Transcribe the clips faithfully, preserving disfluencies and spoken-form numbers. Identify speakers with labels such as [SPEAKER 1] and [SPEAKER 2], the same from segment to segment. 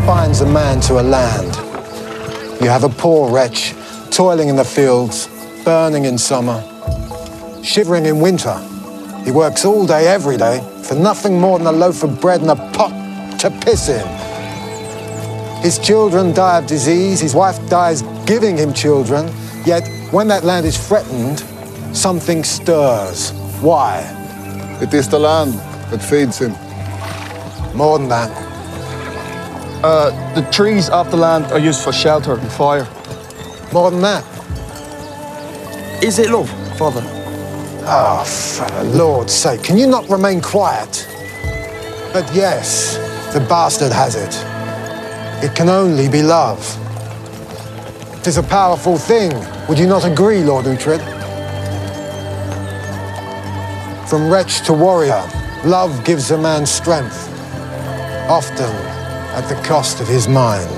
[SPEAKER 1] binds a man to a land. You have a poor wretch toiling in the fields, burning in summer, shivering in winter. He works all day, every day, for nothing more than a loaf of bread and a pot to piss in. His children die of disease, his wife dies giving him children, yet when that land is threatened, something stirs. Why?
[SPEAKER 2] It is the land that feeds him.
[SPEAKER 1] More than that.
[SPEAKER 3] Uh, the trees of the land are used for shelter and fire.
[SPEAKER 1] More than that.
[SPEAKER 3] Is it love, Father?
[SPEAKER 1] Oh, for the Lord's sake, can you not remain quiet? But yes, the bastard has it. It can only be love. It is a powerful thing. Would you not agree, Lord Uhtred? From wretch to warrior, love gives a man strength, often at the cost of his mind.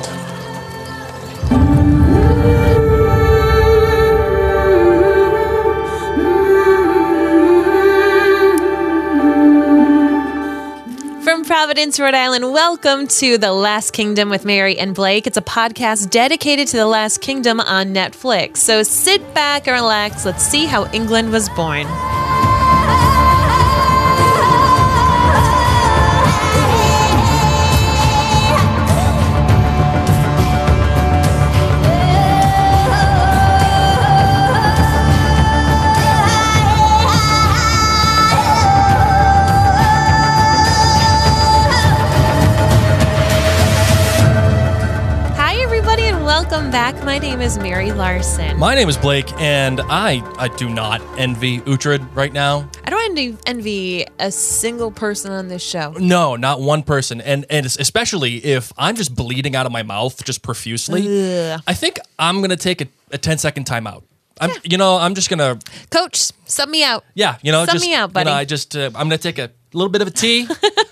[SPEAKER 4] From Providence, Rhode Island, welcome to The Last Kingdom with Mary and Blake. It's a podcast dedicated to The Last Kingdom on Netflix. So sit back and relax. Let's see how England was born. Welcome back. My name is Mary Larson.
[SPEAKER 5] My name is Blake, and I I do not envy Uhtred right now.
[SPEAKER 4] I don't envy, envy a single person on this show.
[SPEAKER 5] No, not one person. And and especially if I'm just bleeding out of my mouth just profusely, Ugh. I think I'm going to take a, a ten second timeout. I'm, yeah. You know, I'm just going to...
[SPEAKER 4] Coach, sub me out.
[SPEAKER 5] Yeah, you know,
[SPEAKER 4] sub
[SPEAKER 5] just...
[SPEAKER 4] me out, buddy.
[SPEAKER 5] You know, I just, uh, I'm going to take a little bit of a tea.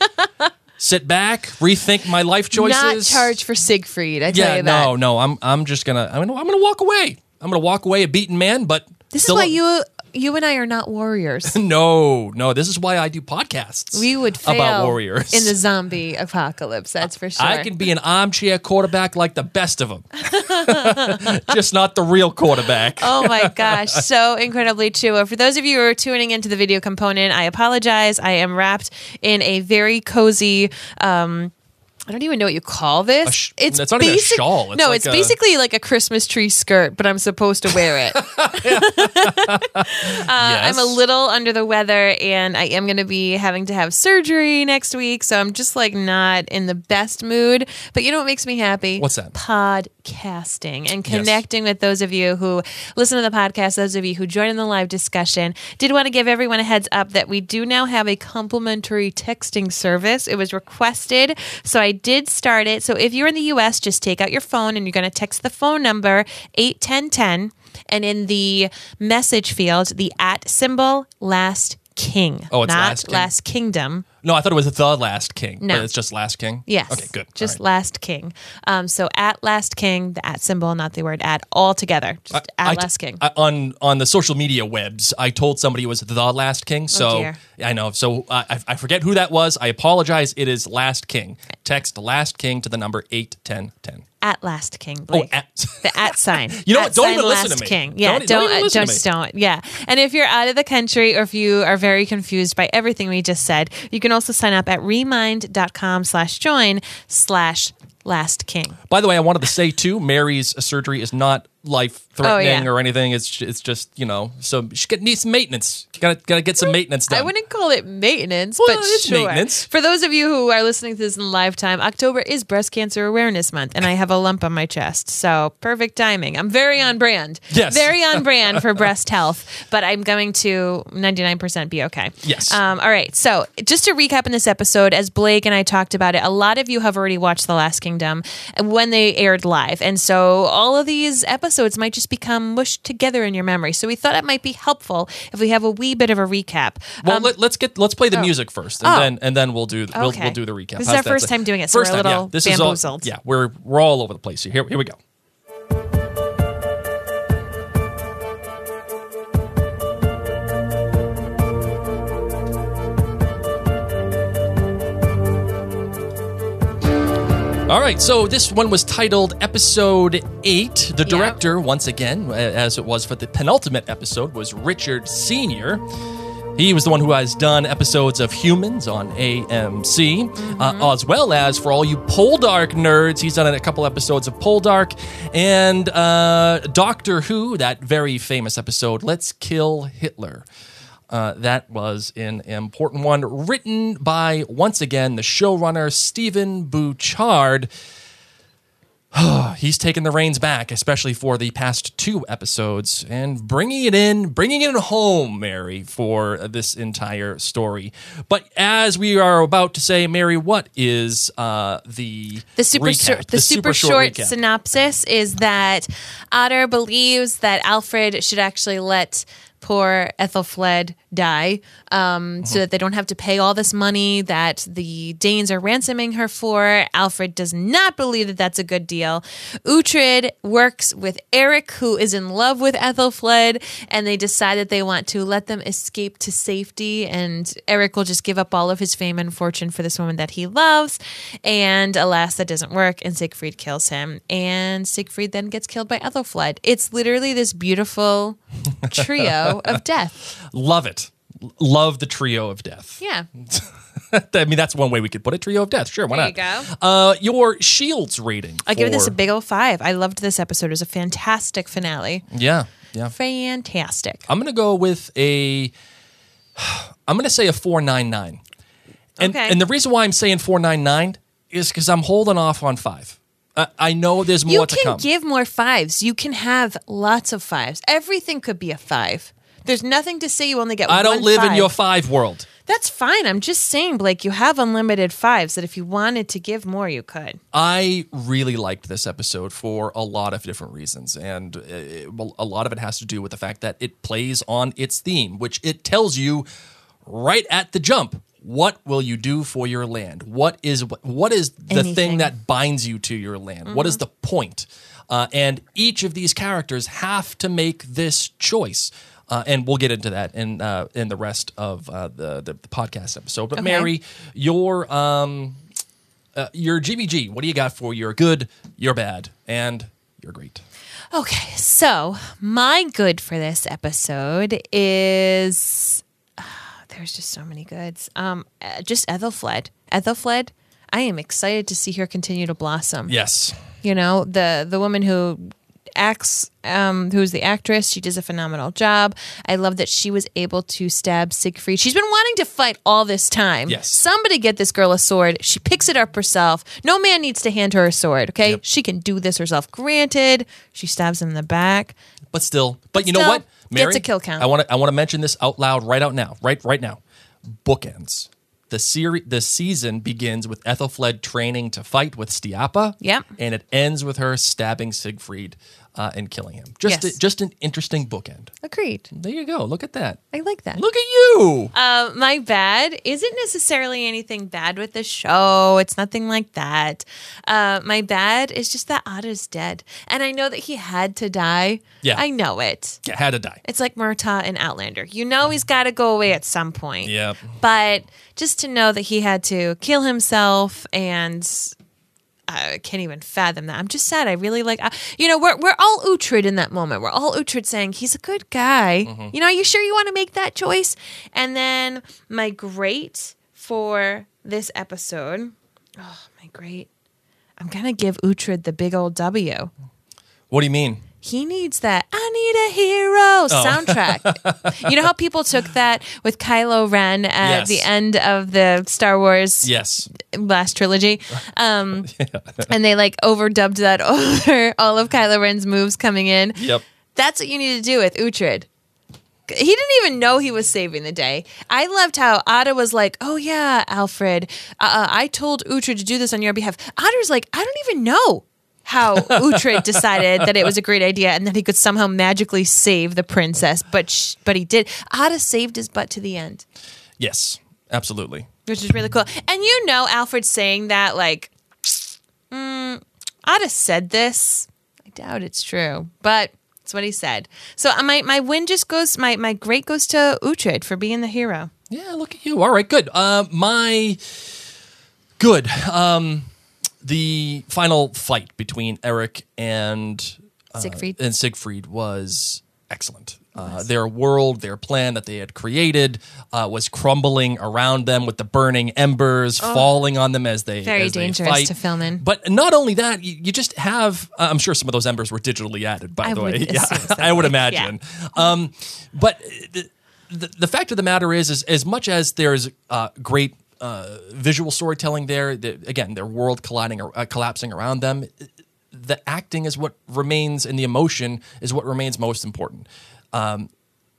[SPEAKER 5] Sit back, rethink my life choices.
[SPEAKER 4] Not charge for Siegfried, I tell
[SPEAKER 5] yeah,
[SPEAKER 4] you that.
[SPEAKER 5] no, no, I'm I'm just gonna I'm gonna I'm gonna walk away. I'm gonna walk away a beaten man, but
[SPEAKER 4] this
[SPEAKER 5] still
[SPEAKER 4] is why you you and I are not warriors.
[SPEAKER 5] no, no, this is why I do podcasts.
[SPEAKER 4] We would fail
[SPEAKER 5] about warriors
[SPEAKER 4] in the zombie apocalypse. That's for sure.
[SPEAKER 5] I can be an armchair quarterback like the best of them, just not the real quarterback.
[SPEAKER 4] Oh my gosh, so incredibly true. For those of you who are tuning into the video component, I apologize. I am wrapped in a very cozy. Um, I don't even know what you call this.
[SPEAKER 5] Sh- it's not basic- even a shawl. It's
[SPEAKER 4] no,
[SPEAKER 5] like
[SPEAKER 4] it's
[SPEAKER 5] a-
[SPEAKER 4] basically like a Christmas tree skirt, but I'm supposed to wear it. uh,
[SPEAKER 5] yes.
[SPEAKER 4] I'm a little under the weather, and I am going to be having to have surgery next week, so I'm just like not in the best mood. But you know what makes me happy?
[SPEAKER 5] What's that?
[SPEAKER 4] Podcasting and connecting yes. with those of you who listen to the podcast, those of you who join in the live discussion. Did want to give everyone a heads up that we do now have a complimentary texting service. It was requested, so I did start it. So if you're in the U S, just take out your phone and you're going to text the phone number eight ten ten, and in the message field, the at symbol Last King.
[SPEAKER 5] Oh, it's
[SPEAKER 4] not
[SPEAKER 5] Last King.
[SPEAKER 4] Last Kingdom.
[SPEAKER 5] No, I thought it was the Last King.
[SPEAKER 4] No.
[SPEAKER 5] But it's just Last King?
[SPEAKER 4] Yes.
[SPEAKER 5] Okay, good.
[SPEAKER 4] Just
[SPEAKER 5] right.
[SPEAKER 4] Last King. Um, so at Last King, the at symbol, not the word at, all together. Just
[SPEAKER 5] I,
[SPEAKER 4] at
[SPEAKER 5] I,
[SPEAKER 4] Last King.
[SPEAKER 5] I, on on the social media webs, I told somebody it was the Last King. So
[SPEAKER 4] oh dear.
[SPEAKER 5] I know. So uh, I, I forget who that was. I apologize. It is Last King. Text Last King to the number eight ten ten.
[SPEAKER 4] At Last King, Blake.
[SPEAKER 5] Oh, at
[SPEAKER 4] the at sign.
[SPEAKER 5] You know
[SPEAKER 4] at
[SPEAKER 5] what? Don't
[SPEAKER 4] sign
[SPEAKER 5] even listen
[SPEAKER 4] Last
[SPEAKER 5] to me.
[SPEAKER 4] King. Yeah,
[SPEAKER 5] Don't-
[SPEAKER 4] don't,
[SPEAKER 5] don't even
[SPEAKER 4] uh,
[SPEAKER 5] listen to
[SPEAKER 4] just
[SPEAKER 5] me.
[SPEAKER 4] don't. Yeah, and if you're out of the country or if you are very confused by everything we just said, you can also sign up at remind.com slash join slash Last King.
[SPEAKER 5] By the way, I wanted to say too, Mary's surgery is not life-threatening
[SPEAKER 4] Oh, yeah.
[SPEAKER 5] or anything. It's it's just, you know, so she get, needs some maintenance. Gotta gotta get some maintenance done.
[SPEAKER 4] I wouldn't call it maintenance,
[SPEAKER 5] Well,
[SPEAKER 4] but
[SPEAKER 5] it's
[SPEAKER 4] sure.
[SPEAKER 5] maintenance.
[SPEAKER 4] For those of you who are listening to this in live time, October is Breast Cancer Awareness Month, and I have a lump on my chest, so perfect timing. I'm very on brand.
[SPEAKER 5] Yes.
[SPEAKER 4] Very on brand for breast health, but I'm going to ninety-nine percent be okay.
[SPEAKER 5] Yes.
[SPEAKER 4] Um, all right, so just to recap in this episode, as Blake and I talked about it, a lot of you have already watched The Last Kingdom when they aired live, and so all of these episodes might just become mushed together in your memory, so we thought it might be helpful if we have a wee bit of a recap.
[SPEAKER 5] Well,
[SPEAKER 4] Um,
[SPEAKER 5] let, let's get let's play the
[SPEAKER 4] oh.
[SPEAKER 5] music first, and
[SPEAKER 4] Oh.
[SPEAKER 5] then and then we'll do we'll,
[SPEAKER 4] Okay.
[SPEAKER 5] we'll do the recap.
[SPEAKER 4] This is
[SPEAKER 5] How's
[SPEAKER 4] our
[SPEAKER 5] that
[SPEAKER 4] first
[SPEAKER 5] sound?
[SPEAKER 4] time doing it, so
[SPEAKER 5] First
[SPEAKER 4] we're a
[SPEAKER 5] time,
[SPEAKER 4] little
[SPEAKER 5] yeah. This is all-
[SPEAKER 4] bamboozled.
[SPEAKER 5] yeah, we're we're all over the place here. Here, here we go. All right, so this one was titled Episode eight. The
[SPEAKER 4] Yeah.
[SPEAKER 5] director, once again, as it was for the penultimate episode, was Richard Senior He was the one who has done episodes of Humans on A M C,
[SPEAKER 4] Mm-hmm.
[SPEAKER 5] uh, as well as, for all you Poldark nerds, he's done a couple episodes of Poldark and uh, Doctor Who, that very famous episode, Let's Kill Hitler. Uh, that was an important one, written by, once again, the showrunner, Stephen Bouchard. He's taken the reins back, especially for the past two episodes, and bringing it in, bringing it home, Mary, for this entire story. But as we are about to say, Mary, what is uh, the
[SPEAKER 4] The super
[SPEAKER 5] recap,
[SPEAKER 4] short, the, super, short,
[SPEAKER 5] recap?
[SPEAKER 4] synopsis is that Otter believes that Alfred should actually let poor Ethelfled die, um, so that they don't have to pay all this money that the Danes are ransoming her for. Alfred does not believe that that's a good deal. Uhtred works with Eric, who is in love with Ethelfled, and they decide that they want to let them escape to safety, and Eric will just give up all of his fame and fortune for this woman that he loves. And alas, that doesn't work, and Siegfried kills him, and Siegfried then gets killed by Ethelfled. It's literally this beautiful trio of death.
[SPEAKER 5] Love it. L- Love the trio of death.
[SPEAKER 4] Yeah.
[SPEAKER 5] I mean, that's one way we could put it. Trio of death. Sure, why
[SPEAKER 4] There
[SPEAKER 5] not?
[SPEAKER 4] you go.
[SPEAKER 5] Uh, your Shields rating.
[SPEAKER 4] I give this
[SPEAKER 5] for-
[SPEAKER 4] a big old five. I loved this episode. It was a fantastic finale.
[SPEAKER 5] Yeah, yeah.
[SPEAKER 4] Fantastic.
[SPEAKER 5] I'm gonna go with a. I'm gonna say a four nine nine, and
[SPEAKER 4] Okay.
[SPEAKER 5] and the reason why I'm saying four nine nine is because I'm holding off on five. I, I know there's more
[SPEAKER 4] You
[SPEAKER 5] to
[SPEAKER 4] can
[SPEAKER 5] come.
[SPEAKER 4] give more fives. You can have lots of fives. Everything could be a five. There's nothing to say you only get
[SPEAKER 5] I don't
[SPEAKER 4] one
[SPEAKER 5] live in
[SPEAKER 4] five.
[SPEAKER 5] your five world.
[SPEAKER 4] That's fine. I'm just saying, Blake, you have unlimited fives that if you wanted to give more, you could.
[SPEAKER 5] I really liked this episode for a lot of different reasons, and uh, well, a lot of it has to do with the fact that it plays on its theme, which it tells you right at the jump. What will you do for your land? What is what is the
[SPEAKER 4] Anything.
[SPEAKER 5] thing that binds you to your land? What is the point? Uh, and each of these characters have to make this choice. Uh, and we'll get into that in uh, in the rest of uh, the, the the podcast episode. But
[SPEAKER 4] Okay.
[SPEAKER 5] Mary, your um, uh, your G B G, what do you got for your good, your bad, and your great?
[SPEAKER 4] Okay, so my good for this episode is there's just so many goods. Um, uh, just Ethelfled. Ethelfled. I am excited to see her continue to blossom.
[SPEAKER 5] Yes.
[SPEAKER 4] You know, the the woman who acts, um, who's the actress, she does a phenomenal job. I love that she was able to stab Siegfried. She's been wanting to fight all this time.
[SPEAKER 5] Yes.
[SPEAKER 4] Somebody get this girl a sword. She picks it up herself. No man needs to hand her a sword, okay?
[SPEAKER 5] Yep.
[SPEAKER 4] She can do this herself. Granted, she stabs him in the back.
[SPEAKER 5] But still, but you know
[SPEAKER 4] still,
[SPEAKER 5] what, Mary?
[SPEAKER 4] gets a kill count.
[SPEAKER 5] I want to I want to mention this out loud right out now, right right now. Bookends. The series, the season begins with Ethelfled training to fight with Stiapa.
[SPEAKER 4] Yep.
[SPEAKER 5] And it ends with her stabbing Siegfried uh, and killing him. Just
[SPEAKER 4] Yes.
[SPEAKER 5] a, just an interesting bookend.
[SPEAKER 4] Agreed.
[SPEAKER 5] There you go. Look at that.
[SPEAKER 4] I like that.
[SPEAKER 5] Look at you.
[SPEAKER 4] Uh, my bad isn't necessarily anything bad with the show. It's nothing like that. Uh, my bad is just that Otto's dead. And I know that he had to die.
[SPEAKER 5] Yeah.
[SPEAKER 4] I know it.
[SPEAKER 5] Yeah, had to die.
[SPEAKER 4] It's like Murtaugh in Outlander. You know he's got to go away at some point.
[SPEAKER 5] Yeah.
[SPEAKER 4] But just to know that he had to kill himself, and I can't even fathom that. I'm just sad. I really like, uh, you know, we're we're all Uhtred in that moment. We're all Uhtred saying he's a good guy.
[SPEAKER 5] Mm-hmm.
[SPEAKER 4] You know, are you sure you want to make that choice? And then my great for this episode, oh, my great. I'm going to give Uhtred the big old W.
[SPEAKER 5] What do you mean?
[SPEAKER 4] He needs that I need a hero soundtrack. You know how people took that with Kylo Ren at
[SPEAKER 5] Yes.
[SPEAKER 4] the end of the Star Wars
[SPEAKER 5] Yes.
[SPEAKER 4] last trilogy, um, and they like overdubbed that over all of Kylo Ren's moves coming in.
[SPEAKER 5] Yep.
[SPEAKER 4] That's what you need to do with Uhtred. He didn't even know he was saving the day. I loved how Otto was like, "Oh yeah, Alfred, uh, I told Uhtred to do this on your behalf." Otto's like, "I don't even know how Uhtred decided that it was a great idea and that he could somehow magically save the princess, but sh- but he did. Otto saved his butt to the end,
[SPEAKER 5] Yes. Absolutely.
[SPEAKER 4] which is really cool. And you know, Alfred saying that like, mm, Otto said this. I doubt it's true, but it's what he said. So uh, my my win just goes my my great goes to Uhtred for being the hero.
[SPEAKER 5] Yeah, look at you. All right, good. Uh, my good. Um, the final fight between Eric and uh,
[SPEAKER 4] Siegfried.
[SPEAKER 5] and Siegfried was excellent. Uh, their world, their plan that they had created, uh, was crumbling around them with the burning embers falling on them as they
[SPEAKER 4] Very
[SPEAKER 5] as they
[SPEAKER 4] dangerous
[SPEAKER 5] fight.
[SPEAKER 4] to film in.
[SPEAKER 5] But not only that, you, you just have. Uh, I'm sure some of those embers were digitally added. By
[SPEAKER 4] I
[SPEAKER 5] the
[SPEAKER 4] would
[SPEAKER 5] way, yeah,
[SPEAKER 4] assume so.
[SPEAKER 5] I would
[SPEAKER 4] Yeah.
[SPEAKER 5] imagine. Um, but the, the the fact of the matter is, is as much as there's uh, great uh, visual storytelling there, the, again, their world colliding or uh, collapsing around them. The acting is what remains, and the emotion is what remains most important. Um,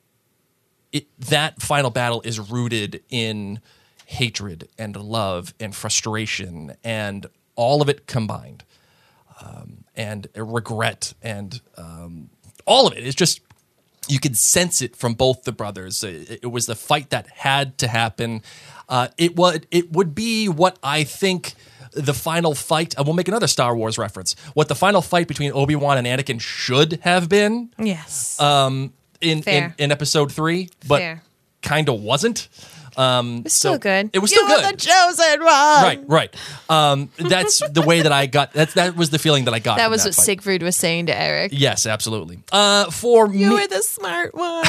[SPEAKER 5] it, that final battle is rooted in hatred and love and frustration and all of it combined, um, and regret and um, all of it is just, you could sense it from both the brothers. It, it was the fight that had to happen. Uh, it would it would be what I think the final fight. And we'll make another Star Wars reference. What the final fight between Obi-Wan and Anakin should have been.
[SPEAKER 4] Yes.
[SPEAKER 5] Um, in, in
[SPEAKER 4] Fair.
[SPEAKER 5] in episode three, but
[SPEAKER 4] Fair.
[SPEAKER 5] kind of wasn't. Um,
[SPEAKER 4] It's still
[SPEAKER 5] so
[SPEAKER 4] good.
[SPEAKER 5] It was
[SPEAKER 4] You
[SPEAKER 5] still
[SPEAKER 4] were
[SPEAKER 5] good.
[SPEAKER 4] the chosen one.
[SPEAKER 5] Right, right. Um, that's the way that I got. That that was the feeling that I got.
[SPEAKER 4] That
[SPEAKER 5] from
[SPEAKER 4] was
[SPEAKER 5] that
[SPEAKER 4] what
[SPEAKER 5] fight.
[SPEAKER 4] Siegfried was saying to Eric.
[SPEAKER 5] Yes, absolutely. Uh, for
[SPEAKER 4] You
[SPEAKER 5] me,
[SPEAKER 4] were the smart one.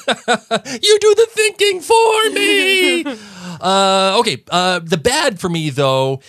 [SPEAKER 5] you do the thinking for me. uh, okay. Uh, the bad for me though.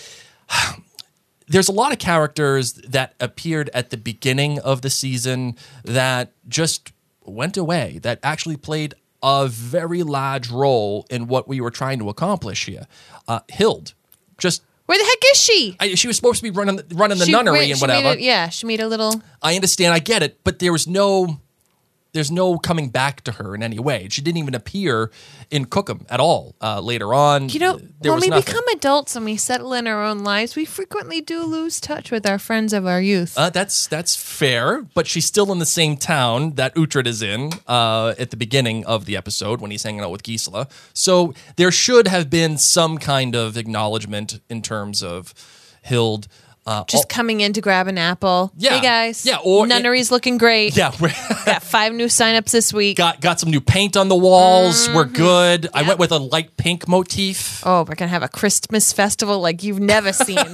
[SPEAKER 5] There's a lot of characters that appeared at the beginning of the season that just went away, that actually played a very large role in what we were trying to accomplish here. Uh, Hild, just
[SPEAKER 4] Where the heck is she?
[SPEAKER 5] I, she was supposed to be running running the
[SPEAKER 4] She-
[SPEAKER 5] nunnery
[SPEAKER 4] wait,
[SPEAKER 5] and
[SPEAKER 4] she made
[SPEAKER 5] whatever.
[SPEAKER 4] a- yeah, she made a little.
[SPEAKER 5] I understand, I get it, but there was no, there's no coming back to her in any way. She didn't even appear in Cookham at all uh, later on.
[SPEAKER 4] You know,
[SPEAKER 5] there
[SPEAKER 4] when
[SPEAKER 5] was
[SPEAKER 4] we
[SPEAKER 5] nothing.
[SPEAKER 4] become adults and we settle in our own lives, we frequently do lose touch with our friends of our youth.
[SPEAKER 5] Uh, that's that's fair, but she's still in the same town that Uhtred is in uh, at the beginning of the episode when he's hanging out with Gisela. So there should have been some kind of acknowledgement in terms of Hild. Uh,
[SPEAKER 4] Just
[SPEAKER 5] all-
[SPEAKER 4] coming in to grab an apple.
[SPEAKER 5] Yeah.
[SPEAKER 4] Hey guys.
[SPEAKER 5] Yeah, or-
[SPEAKER 4] Nunnery's looking great.
[SPEAKER 5] yeah, we
[SPEAKER 4] Got five new signups this week.
[SPEAKER 5] got got some new paint on the walls. We're
[SPEAKER 4] Mm-hmm.
[SPEAKER 5] good. I went with a light pink motif.
[SPEAKER 4] Oh, we're gonna have a Christmas festival like you've never seen.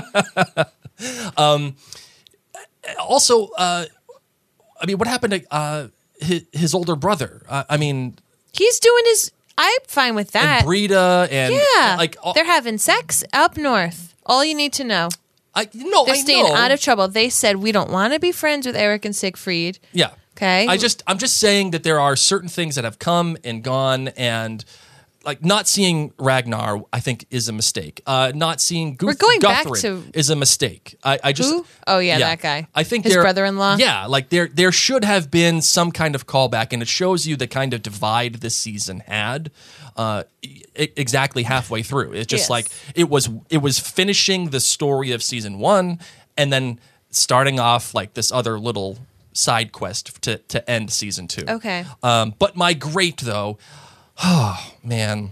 [SPEAKER 5] Also, uh, I mean, what happened to uh, his, his older brother? Uh, I mean,
[SPEAKER 4] He's doing his. I'm fine with that.
[SPEAKER 5] and Brita and
[SPEAKER 4] yeah,
[SPEAKER 5] like all-
[SPEAKER 4] they're having sex up north. All you need to know.
[SPEAKER 5] I no,
[SPEAKER 4] They're
[SPEAKER 5] I
[SPEAKER 4] staying
[SPEAKER 5] know.
[SPEAKER 4] out of trouble. They said we don't want to be friends with Eric and Siegfried.
[SPEAKER 5] Yeah.
[SPEAKER 4] Okay.
[SPEAKER 5] I just I'm just saying that there are certain things that have come and gone, and like not seeing Ragnar, I think, is a mistake. Uh, not seeing Guth-
[SPEAKER 4] We're going back
[SPEAKER 5] Guthred
[SPEAKER 4] to-
[SPEAKER 5] is a mistake. I, I just
[SPEAKER 4] Who? Oh, yeah, that guy.
[SPEAKER 5] I think
[SPEAKER 4] His
[SPEAKER 5] there-
[SPEAKER 4] brother-in-law?
[SPEAKER 5] Yeah, like there there should have been some kind of callback, and it shows you the kind of divide this season had. Uh, e- exactly halfway through, it's just
[SPEAKER 4] Yes.
[SPEAKER 5] like it was. It was finishing the story of season one, and then starting off like this other little side quest to to end season two.
[SPEAKER 4] Okay.
[SPEAKER 5] Um, but my great though, oh man,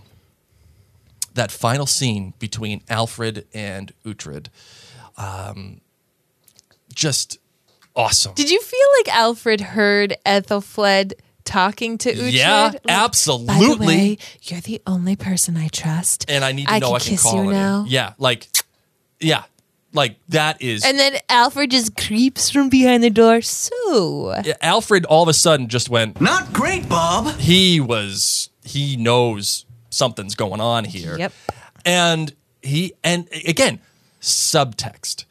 [SPEAKER 5] that final scene between Alfred and Uhtred, um, just awesome.
[SPEAKER 4] Did you feel like Alfred heard Ethelfled talking to Uhtred?
[SPEAKER 5] Yeah,
[SPEAKER 4] Like,
[SPEAKER 5] absolutely.
[SPEAKER 4] By the way, you're the only person I trust,
[SPEAKER 5] and I need to
[SPEAKER 4] I
[SPEAKER 5] know
[SPEAKER 4] can
[SPEAKER 5] I can
[SPEAKER 4] kiss
[SPEAKER 5] call
[SPEAKER 4] you
[SPEAKER 5] it.
[SPEAKER 4] now.
[SPEAKER 5] Yeah, like, yeah, like that is.
[SPEAKER 4] And then Alfred just creeps from behind the door. So
[SPEAKER 5] Alfred all of a sudden just went.
[SPEAKER 6] Not great, Bob.
[SPEAKER 5] He was. He knows something's going on here.
[SPEAKER 4] Yep.
[SPEAKER 5] And he and again, subtext.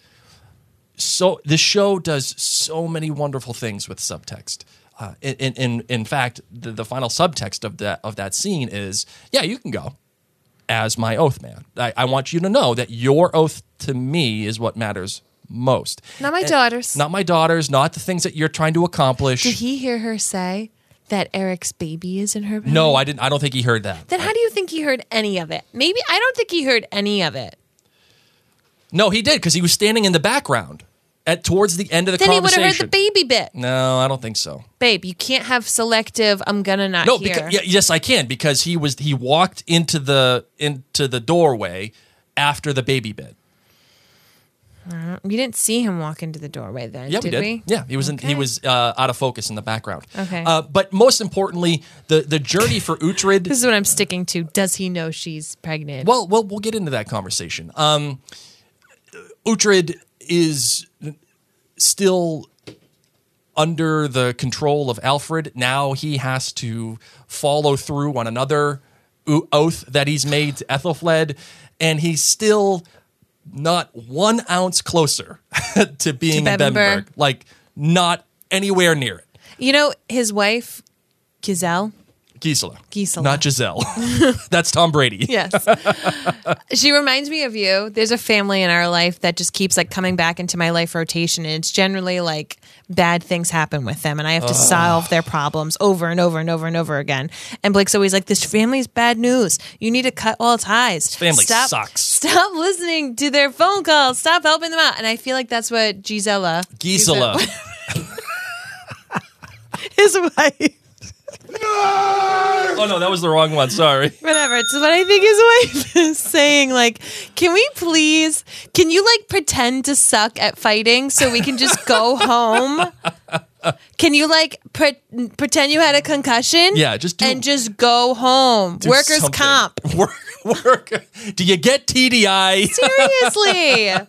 [SPEAKER 5] So the show does so many wonderful things with subtext. Uh, in, in in fact, the, the final subtext of that of that scene is, yeah, you can go as my oath man. I, I want you to know that your oath to me is what matters most.
[SPEAKER 4] not my
[SPEAKER 5] And-
[SPEAKER 4] daughters.
[SPEAKER 5] Not my daughters, not the things that you're trying to accomplish.
[SPEAKER 4] Did he hear her say that Eric's baby is in her belly?
[SPEAKER 5] No, I didn't. I don't think he heard that.
[SPEAKER 4] Then how do you think he heard any of it? Maybe I don't think he heard any of it.
[SPEAKER 5] No, he did because he was standing in the background at towards the end of the
[SPEAKER 4] Then he would
[SPEAKER 5] conversation.
[SPEAKER 4] have heard the baby bit.
[SPEAKER 5] No, I don't think so.
[SPEAKER 4] Babe, you can't have selective. I'm gonna not
[SPEAKER 5] No,
[SPEAKER 4] hear.
[SPEAKER 5] because yeah, yes, I can because he was he walked into the into the doorway after the baby bit.
[SPEAKER 4] We didn't see him walk into the doorway then,
[SPEAKER 5] Yeah,
[SPEAKER 4] did
[SPEAKER 5] we did.
[SPEAKER 4] we?
[SPEAKER 5] Yeah, he was in, he
[SPEAKER 4] Okay.
[SPEAKER 5] was uh, out of focus in the background.
[SPEAKER 4] Okay.
[SPEAKER 5] Uh, but most importantly, the the journey for Uhtred.
[SPEAKER 4] This is what I'm sticking to. Does he know she's pregnant?
[SPEAKER 5] Well, well, we'll get into that conversation. Um, Uhtred is still under the control of Alfred. Now he has to follow through on another o- oath that he's made to Ethelfled, and he's still not one ounce closer to being
[SPEAKER 4] To
[SPEAKER 5] in
[SPEAKER 4] Bebbanburg.
[SPEAKER 5] Bebbanburg. Like, not anywhere near it.
[SPEAKER 4] You know, his wife, Giselle.
[SPEAKER 5] Gisela.
[SPEAKER 4] Gisela.
[SPEAKER 5] Not Giselle. That's Tom Brady.
[SPEAKER 4] Yes. She reminds me of you. There's a family in our life that just keeps like coming back into my life rotation, and it's generally like bad things happen with them, and I have to solve their problems over and over and over and over again. And Blake's always like, this family's bad news. You need to cut all ties. This
[SPEAKER 5] family
[SPEAKER 4] stop,
[SPEAKER 5] sucks.
[SPEAKER 4] Stop listening to their phone calls. Stop helping them out. And I feel like that's what Gisela.
[SPEAKER 5] Gisela.
[SPEAKER 4] His wife.
[SPEAKER 5] Oh, no, that was the wrong one. Sorry.
[SPEAKER 4] Whatever. It's what I think his wife is saying. Like, can we please, can you like pretend to suck at fighting so we can just go home? Can you like pre- pretend you had a concussion?
[SPEAKER 5] Yeah, just do-
[SPEAKER 4] and just go home.
[SPEAKER 5] Do
[SPEAKER 4] Workers'
[SPEAKER 5] something.
[SPEAKER 4] comp.
[SPEAKER 5] Work, work. Do you get T D I?
[SPEAKER 4] Seriously.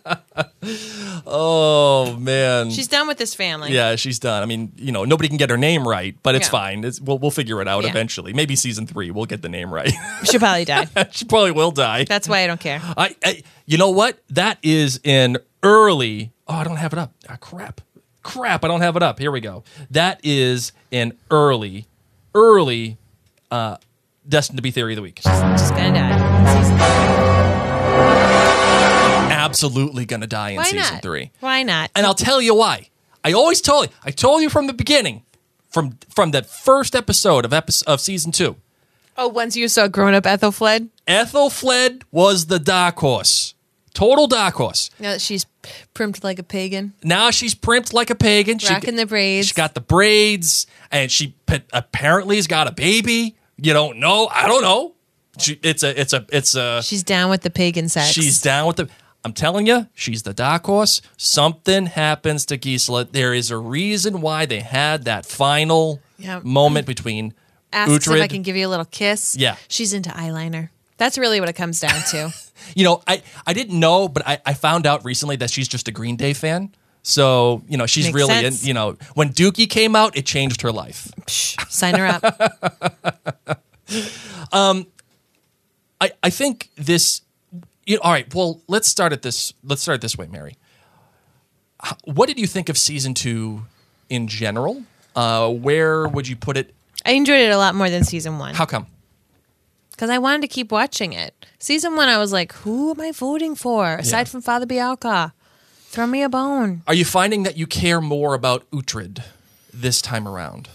[SPEAKER 5] Oh, man.
[SPEAKER 4] She's done with this family.
[SPEAKER 5] Yeah, she's done. I mean, you know, nobody can get her name right, but it's
[SPEAKER 4] Yeah.
[SPEAKER 5] fine. It's, we'll we'll figure it out
[SPEAKER 4] Yeah.
[SPEAKER 5] eventually. Maybe season three, we'll get the name right.
[SPEAKER 4] She'll probably die.
[SPEAKER 5] She probably will die.
[SPEAKER 4] That's why I don't care.
[SPEAKER 5] I, I, you know what? That is an early. Oh, I don't have it up. Ah, crap, crap. I don't have it up. Here we go. That is an early, early, uh, Destined to Be Theory of the Week.
[SPEAKER 4] She's gonna die in season three.
[SPEAKER 5] Absolutely gonna die in
[SPEAKER 4] Why
[SPEAKER 5] season
[SPEAKER 4] not?
[SPEAKER 5] three.
[SPEAKER 4] Why not?
[SPEAKER 5] And I'll tell you why. I always told you. I told you from the beginning, from from the first episode of episode of season two.
[SPEAKER 4] Oh, once you saw grown up Ethelfled?
[SPEAKER 5] Ethelfled was the dark horse, total dark horse.
[SPEAKER 4] Now that she's primed like a pagan,
[SPEAKER 5] Now she's primped like a pagan. She,
[SPEAKER 4] rocking the braids.
[SPEAKER 5] She got the braids, and she p- apparently has got a baby. You don't know. I don't know. She, it's a. It's a. It's a.
[SPEAKER 4] She's down with the pagan sex.
[SPEAKER 5] She's down with the. I'm telling you, she's the dark horse. Something happens to Gisela. There is a reason why they had that final
[SPEAKER 4] Yeah.
[SPEAKER 5] moment between
[SPEAKER 4] asks
[SPEAKER 5] Uhtred.
[SPEAKER 4] if I can give you a little kiss.
[SPEAKER 5] Yeah.
[SPEAKER 4] She's into eyeliner. That's really what it comes down to.
[SPEAKER 5] You know, I, I didn't know, but I, I found out recently that she's just a Green Day fan. So, you know, she's
[SPEAKER 4] Makes
[SPEAKER 5] really, in,
[SPEAKER 4] sense.
[SPEAKER 5] you know, when Dookie came out, it changed her life.
[SPEAKER 4] Psh, sign her up.
[SPEAKER 5] I, I think this, you know, all right, well, let's start at this, let's start this way, Mary. H- What did you think of season two in general? Uh, where would you put it?
[SPEAKER 4] I enjoyed it a lot more than season one
[SPEAKER 5] How come?
[SPEAKER 4] because I wanted to keep watching it. Season one, I was like, who am I voting for aside
[SPEAKER 5] Yeah.
[SPEAKER 4] from Father Bialka? Throw me a bone.
[SPEAKER 5] Are you finding that you care more about Uhtred this time around?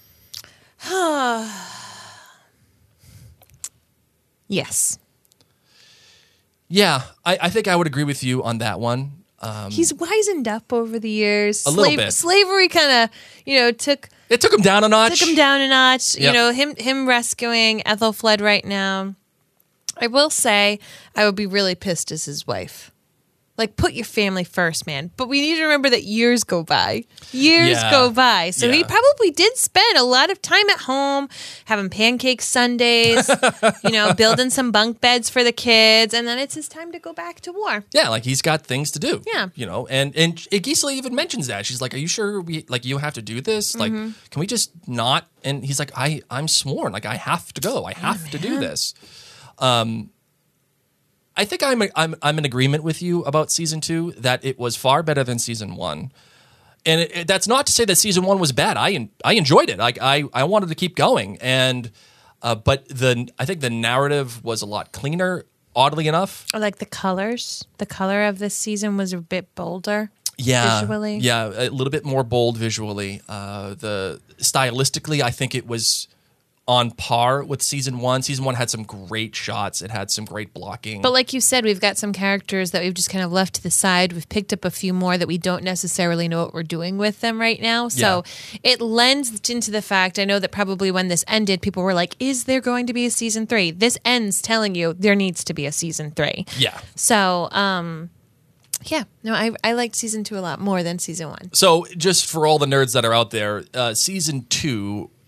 [SPEAKER 4] Yes.
[SPEAKER 5] Yeah, I, I think I would agree with you on that one. Um,
[SPEAKER 4] He's wizened up over the years.
[SPEAKER 5] A little bit.
[SPEAKER 4] Slavery kind of, you know, took
[SPEAKER 5] it took him down a notch.
[SPEAKER 4] took him down a notch. You
[SPEAKER 5] Yep.
[SPEAKER 4] know, him him rescuing Ethelfled right now. I will say I would be really pissed as his wife. Like, put your family first, man. But we need to remember that years go by. Years
[SPEAKER 5] Yeah.
[SPEAKER 4] go by. So he
[SPEAKER 5] Yeah.
[SPEAKER 4] probably did spend a lot of time at home having pancake Sundays, you know, building some bunk beds for the kids. And then it's his time to go back to war.
[SPEAKER 5] Yeah, like he's got things to do.
[SPEAKER 4] Yeah.
[SPEAKER 5] You know, and and Gisela even mentions that. She's like, "Are you sure we like you have to do this? Like,
[SPEAKER 4] Mm-hmm.
[SPEAKER 5] can we just not?" And he's like, "I I'm sworn. Like I have to go. I have to do this." Um I think I'm I'm I'm in agreement with you about season two that it was far better than season one. And it, it- that's not to say that season one was bad. I en- I enjoyed it. Like I I wanted to keep going, and uh, but the I think the narrative was a lot cleaner. Oddly enough,
[SPEAKER 4] Or like the colors. The color of this season was a bit bolder.
[SPEAKER 5] yeah,
[SPEAKER 4] Visually.
[SPEAKER 5] yeah, a little bit more bold visually. Uh, the stylistically, I think it was on par with season one. Season one had some great shots. It had some great blocking.
[SPEAKER 4] But like you said, we've got some characters that we've just kind of left to the side. We've picked up a few more that we don't necessarily know what we're doing with them right now. So it lends into the fact, I know that probably when this ended, people were like, is there going to be a season three? This ends telling you there needs to be a season three.
[SPEAKER 5] yeah.
[SPEAKER 4] So, um, yeah, no, I, I liked season two a lot more than season one.
[SPEAKER 5] So just for all the nerds that are out there, uh, season two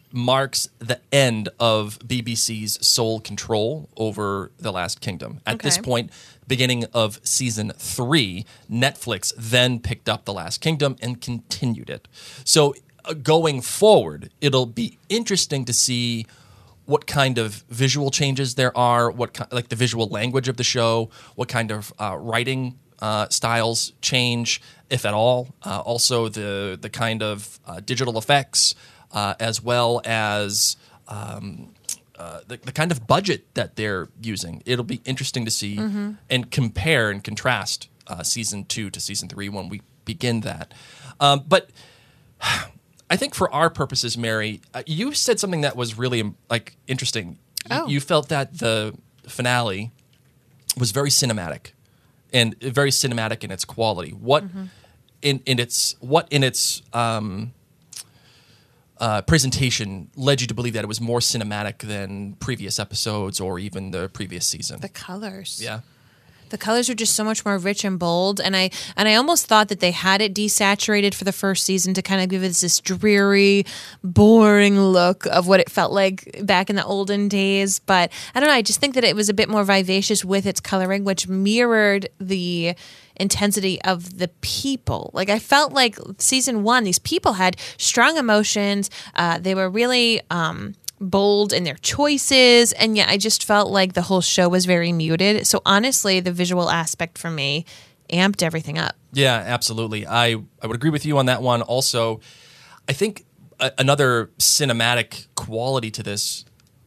[SPEAKER 5] marks the end of B B C's sole control over The Last Kingdom. At
[SPEAKER 4] Okay.
[SPEAKER 5] this point, beginning of season three, Netflix then picked up The Last Kingdom and continued it. So uh, going forward, it'll be interesting to see what kind of visual changes there are, what ki- like the visual language of the show, what kind of uh, writing uh, styles change, if at all. Uh, also, the the kind of uh, digital effects, uh, as well as um, uh, the, the kind of budget that they're using. It'll be interesting to see and compare and contrast uh, season two to season three when we begin that. Um, but I think for our purposes, Mary, uh, you said something that was really um, like interesting. Y-
[SPEAKER 4] Oh.
[SPEAKER 5] You felt that the finale was very cinematic and very cinematic in its quality. What in in its what in its um, uh, presentation led you to believe that it was more cinematic than previous episodes or even the previous season?
[SPEAKER 4] The colors.
[SPEAKER 5] Yeah.
[SPEAKER 4] The colors are just so much more rich and bold, and I and I almost thought that they had it desaturated for the first season to kind of give us this dreary, boring look of what it felt like back in the olden days. But I don't know. I just think that it was a bit more vivacious with its coloring, which mirrored the intensity of the people. Like I felt like season one, these people had strong emotions. Uh, they were really. Um, bold in their choices, and yet I just felt like the whole show was very muted. So honestly, the visual aspect for me amped everything up.
[SPEAKER 5] Yeah, absolutely. I, I would agree with you on that one. Also, I think a, another cinematic quality to this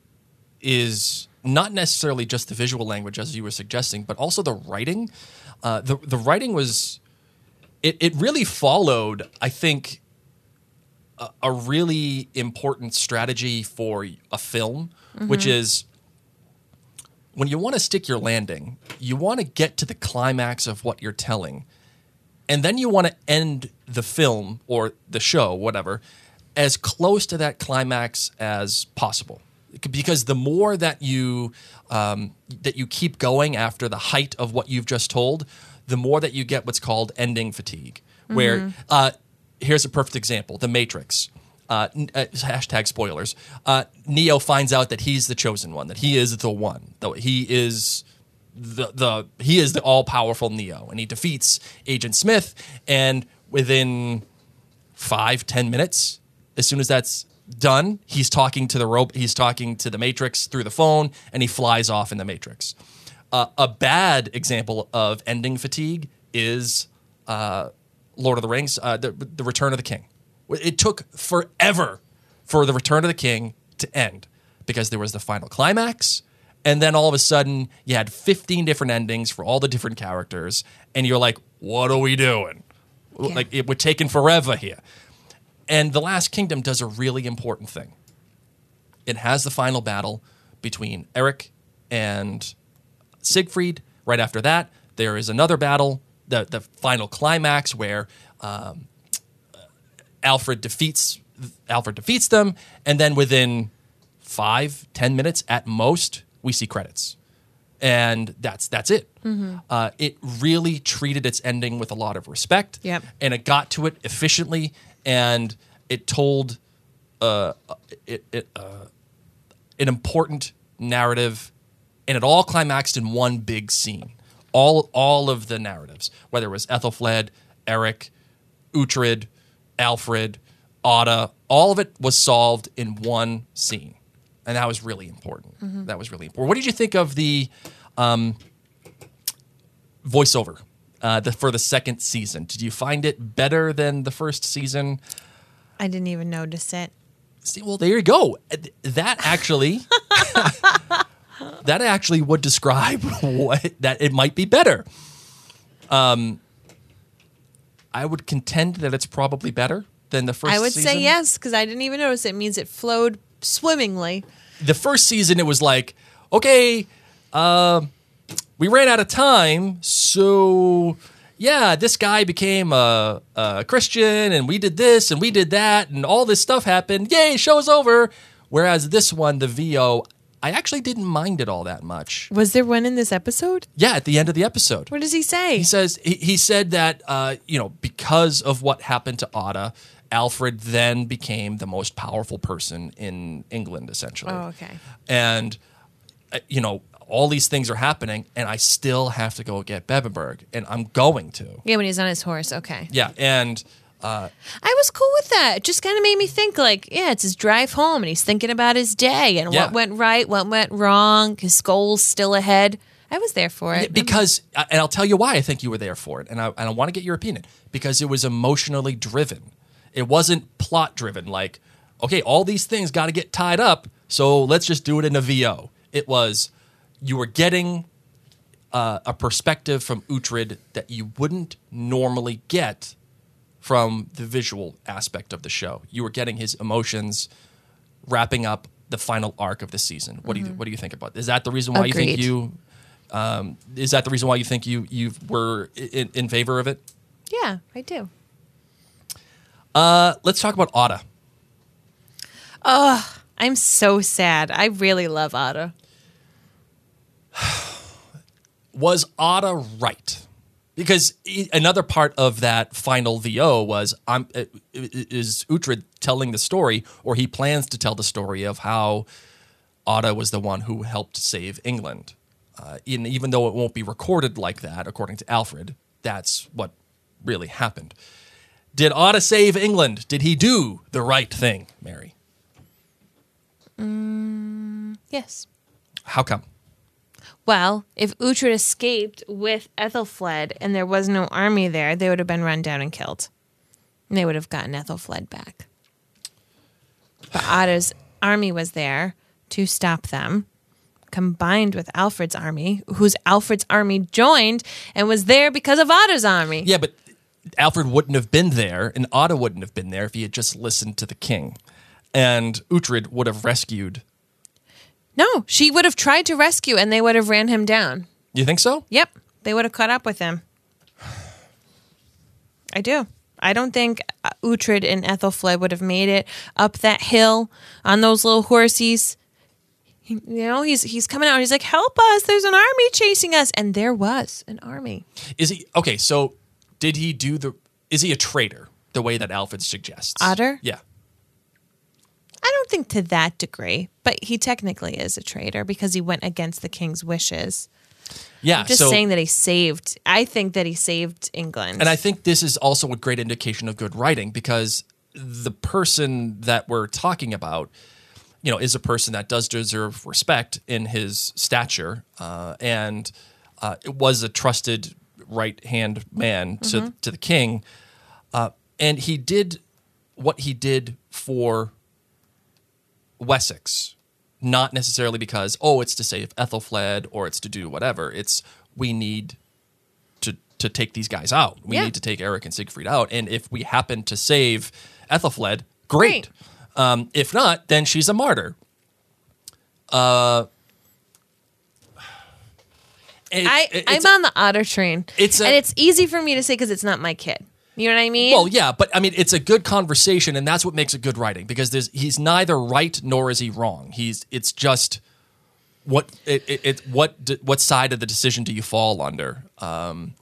[SPEAKER 5] is not necessarily just the visual language, as you were suggesting, but also the writing. Uh, the the writing was it it really followed, I think, a, a really important strategy for a film, which is when you want to stick your landing, you want to get to the climax of what you're telling. And then you want to end the film or the show, whatever, as close to that climax as possible. Because the more that you um, that you keep going after the height of what you've just told, the more that you get what's called ending fatigue. Where uh, here's a perfect example: The Matrix. Uh, n- uh, hashtag spoilers. Uh, Neo finds out that he's the chosen one, that he is the one, though he is the the he is the all powerful Neo, and he defeats Agent Smith. And within five ten minutes, as soon as that's done, he's talking to the rope. He's talking to the Matrix through the phone, and he flies off in the Matrix. Uh, a bad example of ending fatigue is uh, Lord of the Rings, uh, the, the Return of the King. It took forever for the Return of the King to end because there was the final climax, and then all of a sudden you had fifteen different endings for all the different characters, and you're like, what are we doing?
[SPEAKER 4] Yeah.
[SPEAKER 5] Like, it, we're taking forever here. And The Last Kingdom does a really important thing. It has the final battle between Eric and Siegfried. Right after that, there is another battle, the, the final climax where um, Alfred defeats Alfred defeats them, and then within five, ten minutes at most, we see credits, and that's that's it. Uh, it really treated its ending with a lot of respect,
[SPEAKER 4] Yep.
[SPEAKER 5] and it got to it efficiently, and it told uh, it, it uh, an important narrative, and it all climaxed in one big scene. All all of the narratives, whether it was Ethelfled, Eric, Uhtred, Alfred, Otta, all of it was solved in one scene. And that was really important.
[SPEAKER 4] Mm-hmm.
[SPEAKER 5] That was really important. What did you think of the um, voiceover uh, the, for the second season? Did you find it better than the first season?
[SPEAKER 4] I didn't even notice it.
[SPEAKER 5] See, well, there you go. That actually, that actually would describe what, that it might be better. Um, I would contend that it's probably better than the first
[SPEAKER 4] I would
[SPEAKER 5] season.
[SPEAKER 4] say yes, because I didn't even notice it. It means it flowed swimmingly.
[SPEAKER 5] The first season, it was like, okay, uh, we ran out of time, so yeah, this guy became a, a Christian, and we did this, and we did that, and all this stuff happened. Yay, show's over. Whereas this one, the V O, I actually didn't mind it all that much.
[SPEAKER 4] Was there one in this episode?
[SPEAKER 5] Yeah, at the end of the episode.
[SPEAKER 4] What does he say?
[SPEAKER 5] He says he, he said that uh, you know, because of what happened to Otta Alfred then became the most powerful person in England, essentially.
[SPEAKER 4] Oh, okay.
[SPEAKER 5] And, uh, you know, all these things are happening, and I still have to go get Bebbanburg, and I'm going to.
[SPEAKER 4] Yeah, when he's on his horse. Okay.
[SPEAKER 5] Yeah, and
[SPEAKER 4] I was cool with that. It just kind of made me think, like, yeah, it's his drive home, and he's thinking about his day and
[SPEAKER 5] Yeah.
[SPEAKER 4] what went right, what went wrong, his goals still ahead. I was there for it.
[SPEAKER 5] because, and I'll tell you why I think you were there for it, and I, and I want to get your opinion, because it was emotionally driven. It wasn't plot driven, like, okay, all these things got to get tied up, so let's just do it in a V O. It was, you were getting uh, a perspective from Uhtred that you wouldn't normally get from the visual aspect of the show. You were getting his emotions wrapping up the final arc of the season. What do you What do you think about? Is that the reason why you think
[SPEAKER 4] Agreed.
[SPEAKER 5] you? Um, is that the reason why you think you you were in, in favor of it?
[SPEAKER 4] Yeah, I do.
[SPEAKER 5] Uh, let's talk about Otta.
[SPEAKER 4] I'm so sad. I really love Otta.
[SPEAKER 5] Was Otta right? Because i- another part of that final V O was I'm uh, is Uhtred telling the story, or he plans to tell the story of how Otta was the one who helped save England. Uh, in, even though it won't be recorded like that, according to Alfred, that's what really happened. Did Otta save England? Did he do the right thing, Mary?
[SPEAKER 4] Yes.
[SPEAKER 5] How come?
[SPEAKER 4] Well, if Uhtred escaped with Ethelfled and there was no army there, they would have been run down and killed. And they would have gotten Ethelfled back. But Otta's army was there to stop them, combined with Alfred's army, whose Alfred's army joined and was there because of Otta's army.
[SPEAKER 5] Yeah, but Alfred wouldn't have been there, and Otta wouldn't have been there if he had just listened to the king. And Uhtred would have rescued.
[SPEAKER 4] No, she would have tried to rescue and they would have ran him down.
[SPEAKER 5] You think so?
[SPEAKER 4] Yep, they would have caught up with him. I do. I don't think uh, Uhtred and Ethelfled would have made it up that hill on those little horsies. He, you know, he's he's coming out. He's like, "Help us! There's an army chasing us!" And there was an army.
[SPEAKER 5] Is he okay? So, did he do the? Is he a traitor? The way that Alfred suggests.
[SPEAKER 4] Otter?
[SPEAKER 5] Yeah.
[SPEAKER 4] I don't think to that degree, but he technically is a traitor because he went against the king's wishes.
[SPEAKER 5] Yeah.
[SPEAKER 4] I'm just
[SPEAKER 5] so,
[SPEAKER 4] saying that he saved. I think that he saved England.
[SPEAKER 5] and I think this is also a great indication of good writing, because the person that we're talking about, you know, is a person that does deserve respect in his stature, uh, and uh, was a trusted right hand man to
[SPEAKER 4] Mm-hmm.
[SPEAKER 5] to the king, uh, and he did what he did for Wessex, not necessarily because, oh, it's to save Ethelfled or it's to do whatever. It's we need to to take these guys out. We
[SPEAKER 4] Yeah.
[SPEAKER 5] need to take Eric and Siegfried out. And if we happen to save Ethelfled, great. Um, if not, then she's a martyr. Uh, it-
[SPEAKER 4] I,
[SPEAKER 5] it-
[SPEAKER 4] I'm
[SPEAKER 5] it's-
[SPEAKER 4] on the Otter train.
[SPEAKER 5] It's a-
[SPEAKER 4] and it's easy for me to say because it's not my kid. You know what I mean?
[SPEAKER 5] Well, yeah, but I mean, it's a good conversation, and that's what makes it good writing, because there's he's neither right nor is he wrong. He's it's just what it, it, it what d- what side of the decision do you fall under? Um,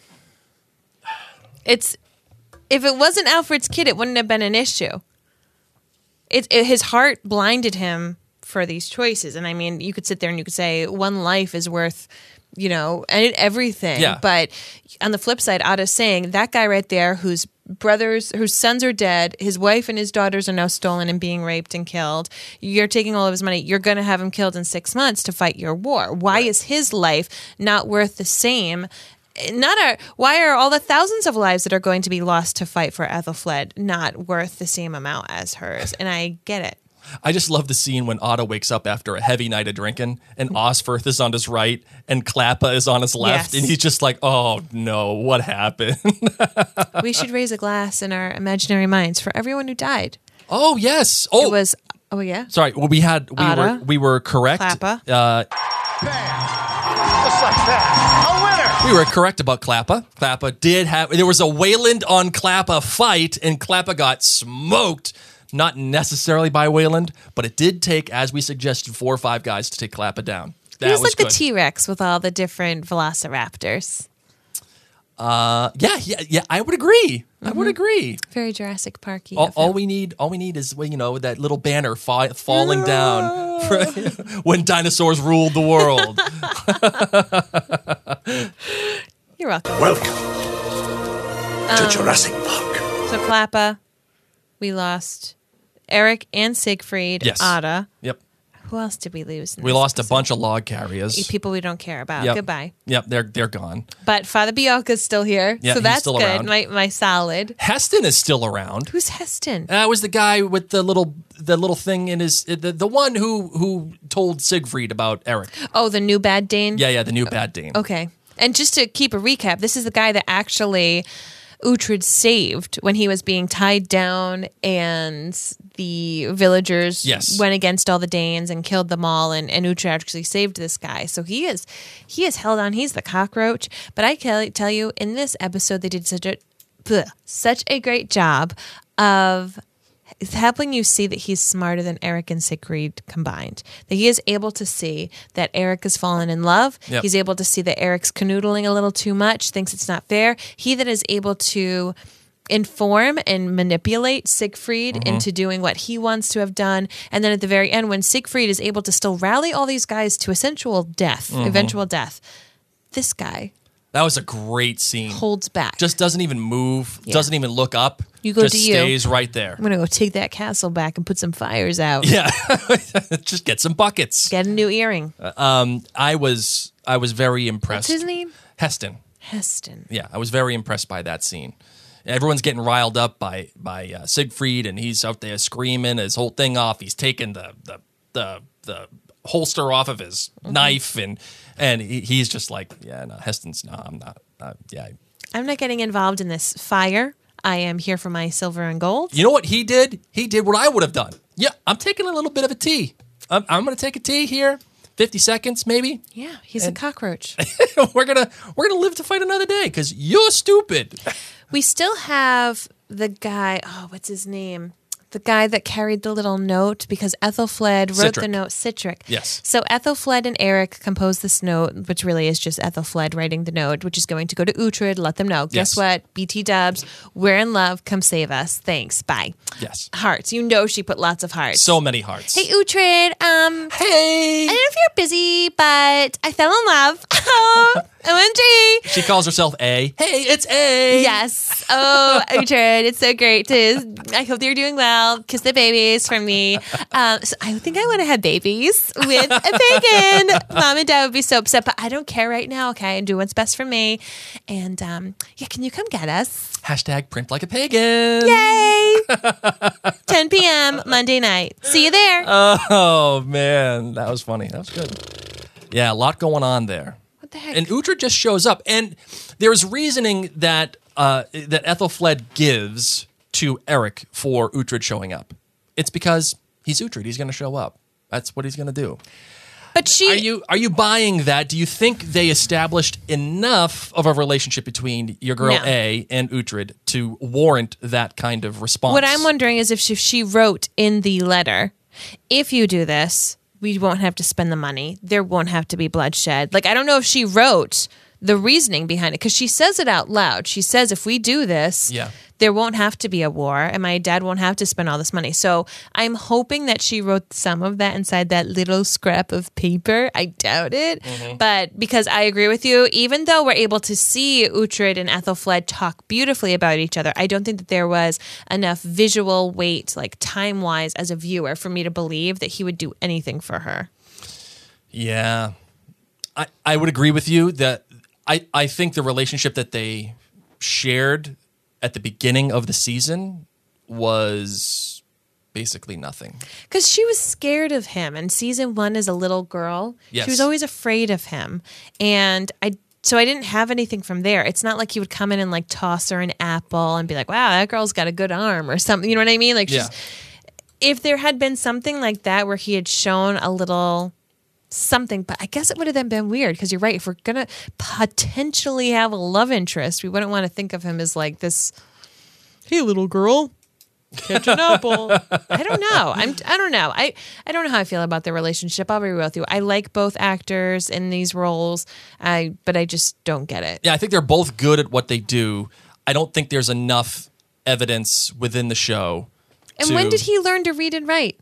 [SPEAKER 4] It's if it wasn't Alfred's kid, it wouldn't have been an issue. It, it his heart blinded him for these choices, and I mean, you could sit there and you could say one life is worth, you know, and everything.
[SPEAKER 5] Yeah.
[SPEAKER 4] But on the flip side, Otta's saying that guy right there, whose brothers, whose sons are dead, his wife and his daughters are now stolen and being raped and killed. You're taking all of his money. You're going to have him killed in six months to fight your war. Why is his life not worth the same? Not our, why are all the thousands of lives that are going to be lost to fight for Ethelfled not worth the same amount as hers? And I get it.
[SPEAKER 5] I just love the scene when Otta wakes up after a heavy night of drinking, and Osferth is on his right, and Clappa is on his left,
[SPEAKER 4] Yes.
[SPEAKER 5] and he's just like, "Oh no, what happened?"
[SPEAKER 4] We should raise a glass in our imaginary minds for everyone who died.
[SPEAKER 5] Oh yes. Oh,
[SPEAKER 4] It was, oh yeah,
[SPEAKER 5] sorry. Well, we had we
[SPEAKER 4] Otta,
[SPEAKER 5] were we were correct.
[SPEAKER 4] Clappa.
[SPEAKER 5] Uh,
[SPEAKER 6] Just like that. A winner.
[SPEAKER 5] We were correct about Clappa. Clappa did have. There was a Wayland on Clappa fight, and Clappa got smoked. Not necessarily by Wayland, but it did take, as we suggested, four or five guys to take Clappa down. That
[SPEAKER 4] he was,
[SPEAKER 5] was
[SPEAKER 4] like the
[SPEAKER 5] good.
[SPEAKER 4] T-Rex with all the different velociraptors.
[SPEAKER 5] Uh, yeah, yeah, yeah. I would agree. I would agree.
[SPEAKER 4] Very Jurassic Parky.
[SPEAKER 5] All,
[SPEAKER 4] of
[SPEAKER 5] all
[SPEAKER 4] him.
[SPEAKER 5] we need, all we need is well, you know that little banner fa- falling down for- when dinosaurs ruled the world.
[SPEAKER 4] You're welcome.
[SPEAKER 6] Welcome to Jurassic Park.
[SPEAKER 4] So Klappa, we lost Eric and Siegfried.
[SPEAKER 5] Yes.
[SPEAKER 4] Ada.
[SPEAKER 5] Yep.
[SPEAKER 4] Who else did we lose? in
[SPEAKER 5] We
[SPEAKER 4] this
[SPEAKER 5] lost a
[SPEAKER 4] episode?
[SPEAKER 5] bunch of log carriers.
[SPEAKER 4] People we don't care about.
[SPEAKER 5] Yep.
[SPEAKER 4] Goodbye.
[SPEAKER 5] Yep, they're they're gone.
[SPEAKER 4] But Father Bialka's still here,
[SPEAKER 5] Yeah,
[SPEAKER 4] so
[SPEAKER 5] he's
[SPEAKER 4] that's
[SPEAKER 5] still
[SPEAKER 4] good.
[SPEAKER 5] around.
[SPEAKER 4] My my solid.
[SPEAKER 5] Heston is still around.
[SPEAKER 4] Who's Heston?
[SPEAKER 5] That was the guy with the little the little thing in his the, the one who who told Siegfried about Eric.
[SPEAKER 4] Oh, the new bad Dane.
[SPEAKER 5] Yeah, yeah, the new bad Dane.
[SPEAKER 4] Okay. And just to keep a recap, this is the guy that actually Uhtred saved when he was being tied down and the villagers
[SPEAKER 5] Yes.
[SPEAKER 4] went against all the Danes and killed them all, and, and Uhtred actually saved this guy. So he is he is held on. He's the cockroach. But I can tell you, in this episode, they did such a bleh, such a great job of helping you see that he's smarter than Eric and Siegfried combined. That he is able to see that Eric has fallen in love.
[SPEAKER 5] Yep.
[SPEAKER 4] He's able to see that Eric's canoodling a little too much, thinks it's not fair. He that is able to inform and manipulate Siegfried
[SPEAKER 5] Mm-hmm.
[SPEAKER 4] into doing what he wants to have done. And then at the very end, when Siegfried is able to still rally all these guys to essential death,
[SPEAKER 5] Mm-hmm.
[SPEAKER 4] eventual death, this guy
[SPEAKER 5] That was a great scene.
[SPEAKER 4] holds back.
[SPEAKER 5] Just doesn't even move,
[SPEAKER 4] Yeah.
[SPEAKER 5] doesn't even look up.
[SPEAKER 4] You go
[SPEAKER 5] just
[SPEAKER 4] to you.
[SPEAKER 5] stays right there.
[SPEAKER 4] I'm going to go take that castle back and put some fires out.
[SPEAKER 5] Yeah. Just get some buckets.
[SPEAKER 4] Get a new earring.
[SPEAKER 5] Um I was I was very impressed.
[SPEAKER 4] What's his name?
[SPEAKER 5] Heston.
[SPEAKER 4] Heston.
[SPEAKER 5] Yeah, I was very impressed by that scene. Everyone's getting riled up by by uh, Siegfried, and he's out there screaming his whole thing off. He's taking the the the, the holster off of his
[SPEAKER 4] Mm-hmm.
[SPEAKER 5] knife, and and he, he's just like, yeah, no, Heston's no, I'm not. Uh, yeah,
[SPEAKER 4] I'm not getting involved in this fire. I am here for my silver and gold.
[SPEAKER 5] you know what he did? He did what I would have done. Yeah, I'm taking a little bit of a tea. I'm, I'm going to take a tea here. fifty seconds, maybe.
[SPEAKER 4] Yeah, he's a cockroach.
[SPEAKER 5] we're gonna we're gonna live to fight another day because you're stupid.
[SPEAKER 4] We still have the guy, oh, what's his name? The guy that carried the little note because Ethelfled wrote the
[SPEAKER 5] Citric.
[SPEAKER 4] note, Citric.
[SPEAKER 5] Yes.
[SPEAKER 4] So Ethelfled and Eric composed this note, which really is just Ethelfled writing the note, which is going to go to Uhtred, let them know. Guess
[SPEAKER 5] Yes.
[SPEAKER 4] what? B T dubs, we're in love. Come save us. Thanks. Bye.
[SPEAKER 5] Yes,
[SPEAKER 4] Hearts. You know she put lots of hearts.
[SPEAKER 5] so many hearts.
[SPEAKER 4] Hey, Uhtred. Um,
[SPEAKER 5] Hey!
[SPEAKER 4] I don't know if you're busy, but I fell in love. Oh, O M G.
[SPEAKER 5] She calls herself A. Hey, it's A.
[SPEAKER 4] Yes. Oh, Uhtred, it's so great to. I hope you're doing well. Kiss the babies from me. Um, so I think I want to have babies with a pagan. Mom and Dad would be so upset, but I don't care right now. Okay, and do what's best for me. And um, yeah, can you come get us?
[SPEAKER 5] Hashtag print like a pagan.
[SPEAKER 4] Yay! ten p.m. Monday night. See you there.
[SPEAKER 5] Oh, man. That was funny. That was good. Yeah, a lot going on there.
[SPEAKER 4] What the heck?
[SPEAKER 5] And Uhtred just shows up. And there's reasoning that uh, that Ethelfled gives to Eric for Uhtred showing up. It's because he's Uhtred. He's going to show up. That's what he's going to do.
[SPEAKER 4] but she.
[SPEAKER 5] Are you are you buying that? Do you think they established enough of a relationship between your girl
[SPEAKER 4] No.
[SPEAKER 5] A and Uhtred to warrant that kind of response?
[SPEAKER 4] What I'm wondering is if she, if she wrote in the letter, if you do this, we won't have to spend the money. There won't have to be bloodshed. Like, I don't know if she wrote the reasoning behind it because she says it out loud. She says, if we do this,
[SPEAKER 5] Yeah.
[SPEAKER 4] there won't have to be a war and my dad won't have to spend all this money. So I'm hoping that she wrote some of that inside that little scrap of paper. I doubt it. But because I agree with you, even though we're able to see Uhtred and Ethelfled talk beautifully about each other, I don't think that there was enough visual weight, like time-wise as a viewer, for me to believe that he would do anything for her.
[SPEAKER 5] Yeah. I, I would agree with you that I, I think the relationship that they shared at the beginning of the season was basically nothing.
[SPEAKER 4] Because she was scared of him. In season one, as a little girl,
[SPEAKER 5] Yes.
[SPEAKER 4] she was always afraid of him. And I, so I didn't have anything from there. It's not like he would come in and like toss her an apple and be like, "Wow, that girl's got a good arm" or something. You know what I mean? Like,
[SPEAKER 5] Yeah.
[SPEAKER 4] she's, if there had been something like that where he had shown a little something, but I guess it would have then been weird because you're right. If we're gonna potentially have a love interest, we wouldn't want to think of him as like this, "Hey, little girl, Catch an apple. I don't know. I'm. I don't know. I. I don't know how I feel about their relationship. I'll be real with you. I like both actors in these roles. I. But I just don't get it.
[SPEAKER 5] Yeah, I think they're both good at what they do. I don't think there's enough evidence within the show.
[SPEAKER 4] And
[SPEAKER 5] to-
[SPEAKER 4] when did he learn to read and write?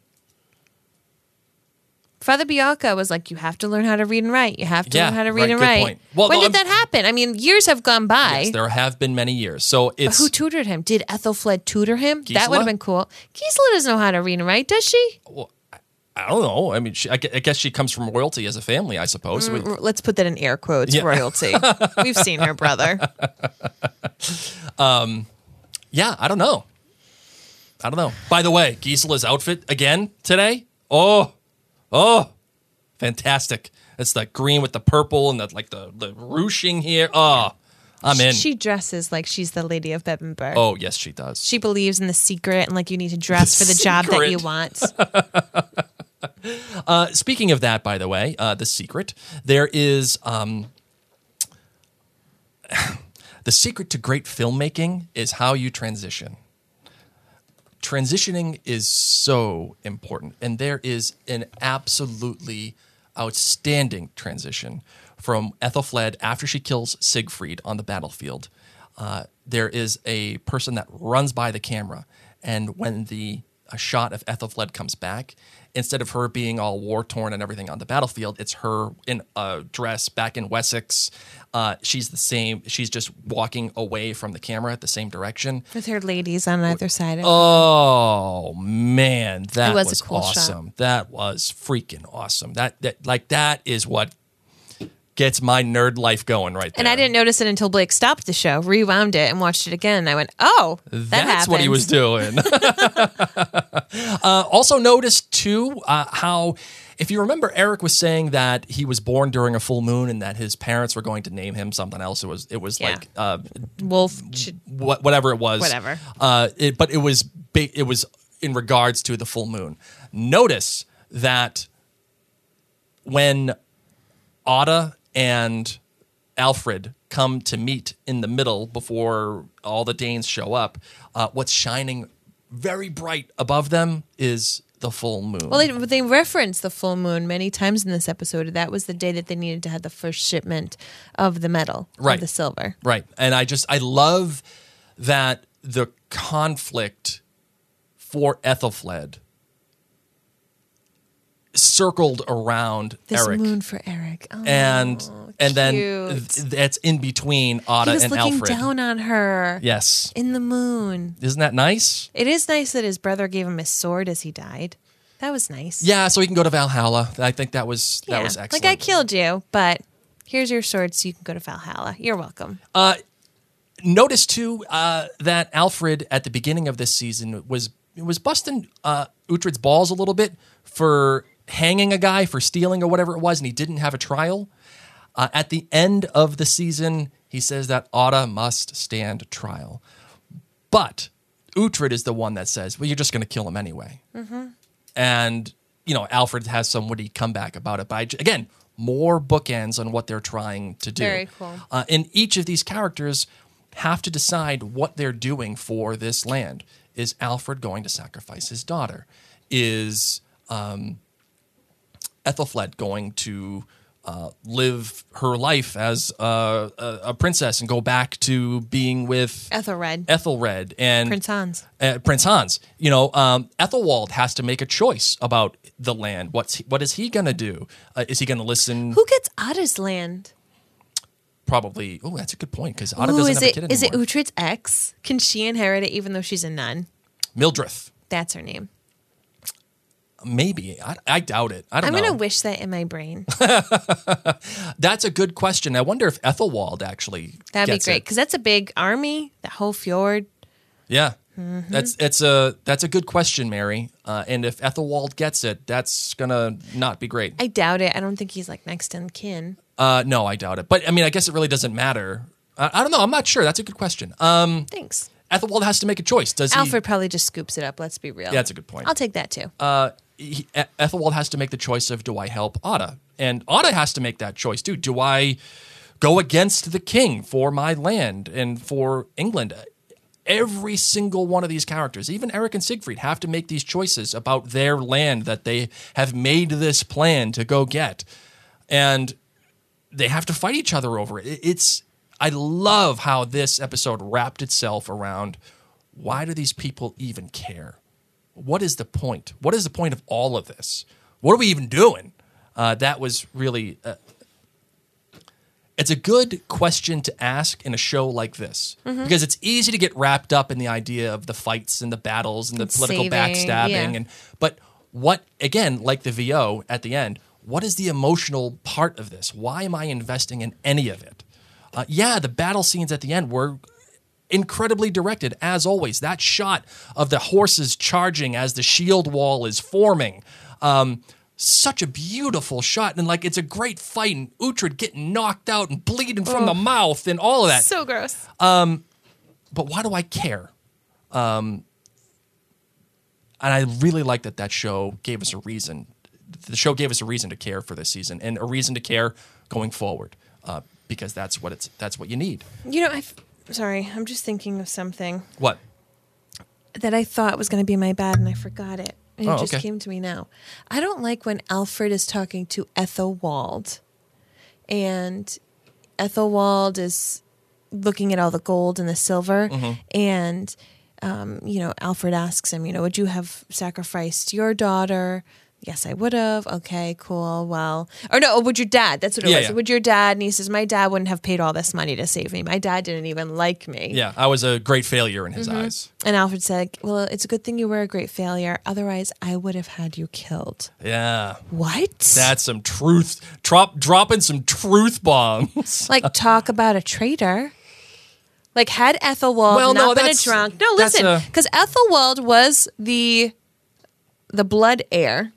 [SPEAKER 4] Father Bialka was like, you have to learn how to read and write. You have to
[SPEAKER 5] Yeah,
[SPEAKER 4] learn how to read
[SPEAKER 5] right,
[SPEAKER 4] and
[SPEAKER 5] good
[SPEAKER 4] write.
[SPEAKER 5] point. Well,
[SPEAKER 4] when
[SPEAKER 5] no,
[SPEAKER 4] did
[SPEAKER 5] I'm-
[SPEAKER 4] that happen? I mean, years have gone by.
[SPEAKER 5] Yes, there have been many years. So
[SPEAKER 4] But
[SPEAKER 5] it's
[SPEAKER 4] who tutored him? Did Ethelfled tutor him? That
[SPEAKER 5] Gisela?
[SPEAKER 4] would have been cool. Gisela doesn't know how to read and write, does she?
[SPEAKER 5] I don't know. I mean, she, I gu- I guess she comes from royalty as a family, I suppose. We-
[SPEAKER 4] R- Let's put that in air quotes,
[SPEAKER 5] Yeah.
[SPEAKER 4] royalty. We've seen her brother.
[SPEAKER 5] yeah, I don't know. I don't know. By the way, Gisela's outfit again today. Oh, oh, fantastic! It's the green with the purple and the like the the ruching here. Oh, I'm in.
[SPEAKER 4] She dresses like she's the lady of Bebbanburg.
[SPEAKER 5] oh, yes, she does.
[SPEAKER 4] She believes in the secret and like you need to dress
[SPEAKER 5] The
[SPEAKER 4] for the job that
[SPEAKER 5] secret.
[SPEAKER 4] you want.
[SPEAKER 5] Uh, speaking of that, by the way, uh, the secret there is um, the secret to great filmmaking is how you transition. Transitioning is so important, and there is an absolutely outstanding transition from Ethelfled after she kills Siegfried on the battlefield. Uh, there is a person that runs by the camera, and when the a shot of Ethelfled comes back, instead of her being all war-torn and everything on the battlefield, it's her in a dress back in Wessex. Uh, she's the same. She's just walking away from the camera at the same direction.
[SPEAKER 4] With her ladies on either side of her.
[SPEAKER 5] Oh man, that
[SPEAKER 4] It was
[SPEAKER 5] was,
[SPEAKER 4] a cool shot.
[SPEAKER 5] awesome. That was freaking awesome. That that like that is what gets my nerd life going right there.
[SPEAKER 4] And I didn't notice it until Blake stopped the show, rewound it, and watched it again. And I went, oh, that
[SPEAKER 5] That's
[SPEAKER 4] happened.
[SPEAKER 5] what he was doing. uh, also noticed too uh, how, if you remember, Eric was saying that he was born during a full moon and that his parents were going to name him something else. It was it was
[SPEAKER 4] Yeah.
[SPEAKER 5] like uh,
[SPEAKER 4] Wolf. Should,
[SPEAKER 5] what, whatever it was,
[SPEAKER 4] Whatever.
[SPEAKER 5] Uh, it, but it was ba- it was in regards to the full moon. Notice that when Otta and Alfred come to meet in the middle before all the Danes show up, uh, what's shining very bright above them is the full moon.
[SPEAKER 4] well, they, they referenced the full moon many times in this episode. That was the day that they needed to have the first shipment of the metal,
[SPEAKER 5] Right.
[SPEAKER 4] of the silver.
[SPEAKER 5] Right. And I just, I love that the conflict for Ethelfled circled around
[SPEAKER 4] This
[SPEAKER 5] Eric.
[SPEAKER 4] moon for Eric. Oh,
[SPEAKER 5] and and then
[SPEAKER 4] cute.
[SPEAKER 5] th- that's in between
[SPEAKER 4] he
[SPEAKER 5] Otta
[SPEAKER 4] was
[SPEAKER 5] and
[SPEAKER 4] looking
[SPEAKER 5] Alfred.
[SPEAKER 4] down on her
[SPEAKER 5] Yes.
[SPEAKER 4] in the moon.
[SPEAKER 5] Isn't that nice?
[SPEAKER 4] It is nice that his brother gave him his sword as he died. That was nice.
[SPEAKER 5] Yeah, so he can go to Valhalla. I think that was that
[SPEAKER 4] Yeah.
[SPEAKER 5] was excellent.
[SPEAKER 4] Like, I killed you, but here's your sword so you can go to Valhalla. You're welcome.
[SPEAKER 5] Notice too uh, that Alfred at the beginning of this season was was busting uh, Uhtred's balls a little bit for hanging a guy for stealing or whatever it was, and he didn't have a trial. Uh, at the end of the season, he says that Otta must stand trial, but Uhtred is the one that says, "Well, you're just going to kill him anyway." Mm-hmm. And you know, Alfred has some witty comeback about it. But I, again, more bookends on what they're trying to do.
[SPEAKER 4] Very cool.
[SPEAKER 5] Uh, and each of these characters have to decide what they're doing for this land. Is Alfred going to sacrifice his daughter? Is um, Ethelfled going to uh, live her life as uh, a, a princess and go back to being with
[SPEAKER 4] Ethelred.
[SPEAKER 5] Ethelred and
[SPEAKER 4] Prince Hans.
[SPEAKER 5] uh, Prince Hans? You know, um, Ethelwald has to make a choice about the land. What's he, what is he going to do? Uh, is he going to listen?
[SPEAKER 4] Who gets Otta's land?
[SPEAKER 5] Probably. Oh, that's a good point because Otta
[SPEAKER 4] Ooh,
[SPEAKER 5] doesn't
[SPEAKER 4] is
[SPEAKER 5] have a
[SPEAKER 4] it
[SPEAKER 5] kid
[SPEAKER 4] is it
[SPEAKER 5] anymore.
[SPEAKER 4] Uhtred's ex? Can she inherit it even though she's a nun?
[SPEAKER 5] Mildreth.
[SPEAKER 4] That's her name.
[SPEAKER 5] Maybe. I, I doubt it. I don't
[SPEAKER 4] I'm
[SPEAKER 5] know.
[SPEAKER 4] gonna wish that in my brain.
[SPEAKER 5] That's a good question. I wonder if Ethelwald actually
[SPEAKER 4] That'd
[SPEAKER 5] gets
[SPEAKER 4] be great
[SPEAKER 5] it.
[SPEAKER 4] because that's a big army. That whole fjord.
[SPEAKER 5] Yeah.
[SPEAKER 4] Mm-hmm.
[SPEAKER 5] That's it's a that's a good question, Mary. Uh, and if Ethelwald gets it, that's gonna not be great.
[SPEAKER 4] I doubt it. I don't think he's like next in kin.
[SPEAKER 5] Uh, no, I doubt it. But I mean, I guess it really doesn't matter. I, I don't know. I'm not sure. That's a good question. Um,
[SPEAKER 4] Thanks.
[SPEAKER 5] Ethelwald has to make a choice. Does
[SPEAKER 4] Alfred probably just scoops it up. Let's be real.
[SPEAKER 5] he? Yeah, that's a good point.
[SPEAKER 4] I'll take that too.
[SPEAKER 5] Uh, he, E- Ethelwald has to make the choice of do I help Otta, and Otta has to make that choice too. Do I go against the king for my land and for England? every single one of these characters, even Eric and Siegfried, have to make these choices about their land that they have made this plan to go get. And they have to fight each other over it. It's, I love how this episode wrapped itself around, why do these people even care? What is the point? What is the point of all of this? What are we even doing? Uh, that was really... Uh, it's a good question to ask in a show like this, mm-hmm. because it's easy to get wrapped up in the idea of the fights and the battles and the it's political saving, backstabbing. Yeah. And but what, again, like the V O at the end, what is the emotional part of this? Why am I investing in any of it? Uh, yeah, the battle scenes at the end were incredibly directed, as always. That shot of the horses charging as the shield wall is forming, um, such a beautiful shot. And, like, it's a great fight, and Uhtred getting knocked out and bleeding from oh, the mouth and all of that.
[SPEAKER 4] So gross.
[SPEAKER 5] Um, but why do I care? Um, and I really like that that show gave us a reason. The show gave us a reason to care for this season, and a reason to care going forward, uh, because that's what it's that's what you need.
[SPEAKER 4] You know, I sorry, I'm just thinking of something.
[SPEAKER 5] What?
[SPEAKER 4] That I thought was going to be my bad, and I forgot it. And
[SPEAKER 5] oh,
[SPEAKER 4] it just
[SPEAKER 5] okay.
[SPEAKER 4] came to me now. I don't like when Alfred is talking to Ethelwald, and Ethelwald is looking at all the gold and the silver,
[SPEAKER 5] mm-hmm.
[SPEAKER 4] and um, you know, Alfred asks him, you know, would you have sacrificed your daughter? Yes, I would have. Okay, cool. Well, or no, would your dad? That's what it
[SPEAKER 5] yeah,
[SPEAKER 4] was.
[SPEAKER 5] Yeah.
[SPEAKER 4] Would your dad? And he says, my dad wouldn't have paid all this money to save me. My dad didn't even like me.
[SPEAKER 5] Yeah, I was a great failure in his mm-hmm. eyes.
[SPEAKER 4] And Alfred said, well, it's a good thing you were a great failure. Otherwise, I would have had you killed.
[SPEAKER 5] Yeah.
[SPEAKER 4] What?
[SPEAKER 5] That's some truth. Drop, dropping some truth bombs.
[SPEAKER 4] Like, talk about a traitor. Like, had Ethelwald
[SPEAKER 5] well,
[SPEAKER 4] not
[SPEAKER 5] no,
[SPEAKER 4] been a drunk. No, listen, because Ethelwald was the the blood heir.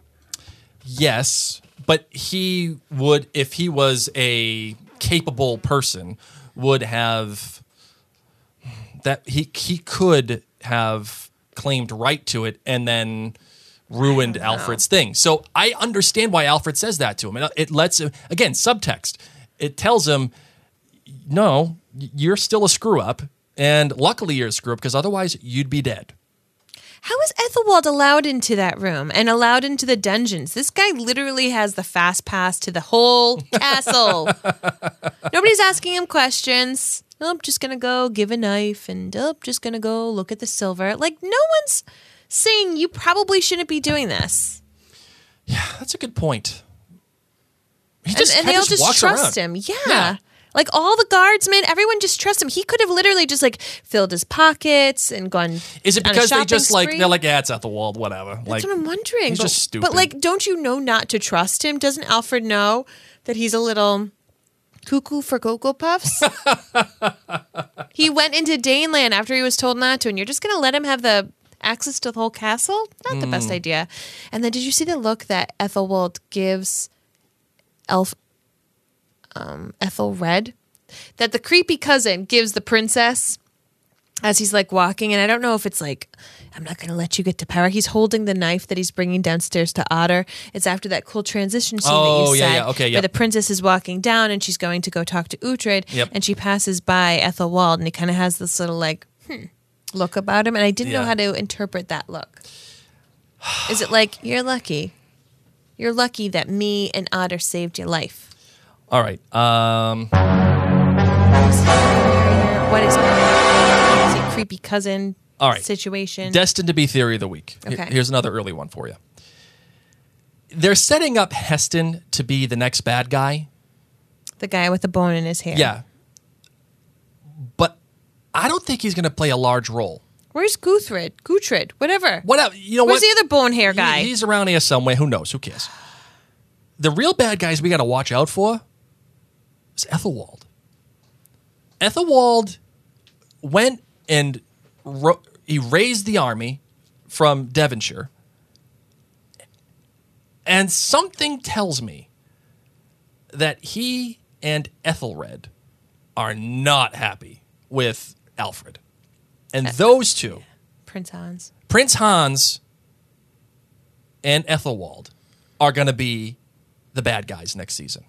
[SPEAKER 5] Yes, but he would, if he was a capable person, would have that he he could have claimed right to it and then ruined Alfred's thing. So I understand why Alfred says that to him. It, it lets him, again, subtext. It tells him, no, you're still a screw up, and luckily you're a screw up because otherwise you'd be dead.
[SPEAKER 4] How is Ethelwald allowed into that room and allowed into the dungeons? This guy literally has the fast pass to the whole castle. Nobody's asking him questions. Oh, I'm just going to go give a knife, and oh, just going to go look at the silver. Like, no one's saying you probably shouldn't be doing this.
[SPEAKER 5] Yeah, that's a good point. He just,
[SPEAKER 4] and, and they all
[SPEAKER 5] just,
[SPEAKER 4] just trust
[SPEAKER 5] around.
[SPEAKER 4] him. Yeah. yeah. Like, all the guardsmen, everyone just trusts him. He could have literally just, like, filled his pockets and gone
[SPEAKER 5] Is it because they just, like, spree? They're like, yeah, it's Ethelwald, whatever.
[SPEAKER 4] That's
[SPEAKER 5] like,
[SPEAKER 4] what I'm wondering.
[SPEAKER 5] He's
[SPEAKER 4] but,
[SPEAKER 5] just stupid.
[SPEAKER 4] But, like, don't you know not to trust him? Doesn't Alfred know that he's a little cuckoo for Cocoa Puffs? He went into Daneland after he was told not to, and you're just going to let him have the access to the whole castle? Not mm. the best idea. And then did you see the look that Ethelwald gives Elf... Um, Ethelred, that the creepy cousin gives the princess as he's like walking, and I don't know if it's like, I'm not going to let you get to power. He's holding the knife that he's bringing downstairs to Otter. It's after that cool transition scene
[SPEAKER 5] oh,
[SPEAKER 4] that you
[SPEAKER 5] yeah,
[SPEAKER 4] said,
[SPEAKER 5] yeah. Okay, yep.
[SPEAKER 4] where the princess is walking down and she's going to go talk to Uhtred,
[SPEAKER 5] yep.
[SPEAKER 4] and she passes by Ethelwald, and he kind of has this little like hmm, look about him, and I didn't
[SPEAKER 5] yeah.
[SPEAKER 4] know how to interpret that look. Is it like, you're lucky? You're lucky that me and Otter saved your life.
[SPEAKER 5] All right. Um,
[SPEAKER 4] what is it? Is it creepy cousin
[SPEAKER 5] all right.
[SPEAKER 4] situation?
[SPEAKER 5] Destined to be theory of the week.
[SPEAKER 4] Okay.
[SPEAKER 5] Here's another early one for you. They're setting up Heston to be the next bad guy.
[SPEAKER 4] The guy with the bone in his hair.
[SPEAKER 5] Yeah. But I don't think he's going to play a large role.
[SPEAKER 4] Where's Guthred? Guthred, whatever.
[SPEAKER 5] Whatever. You know
[SPEAKER 4] Where's
[SPEAKER 5] what?
[SPEAKER 4] the other bone hair guy?
[SPEAKER 5] He, he's around here somewhere. Who knows? Who cares? The real bad guys we got to watch out for is Ethelwald. Ethelwald went and ro- he raised the army from Devonshire, and something tells me that he and Ethelred are not happy with Alfred. And uh, those two,
[SPEAKER 4] Prince Hans,
[SPEAKER 5] Prince Hans and Ethelwald, are going to be the bad guys next season.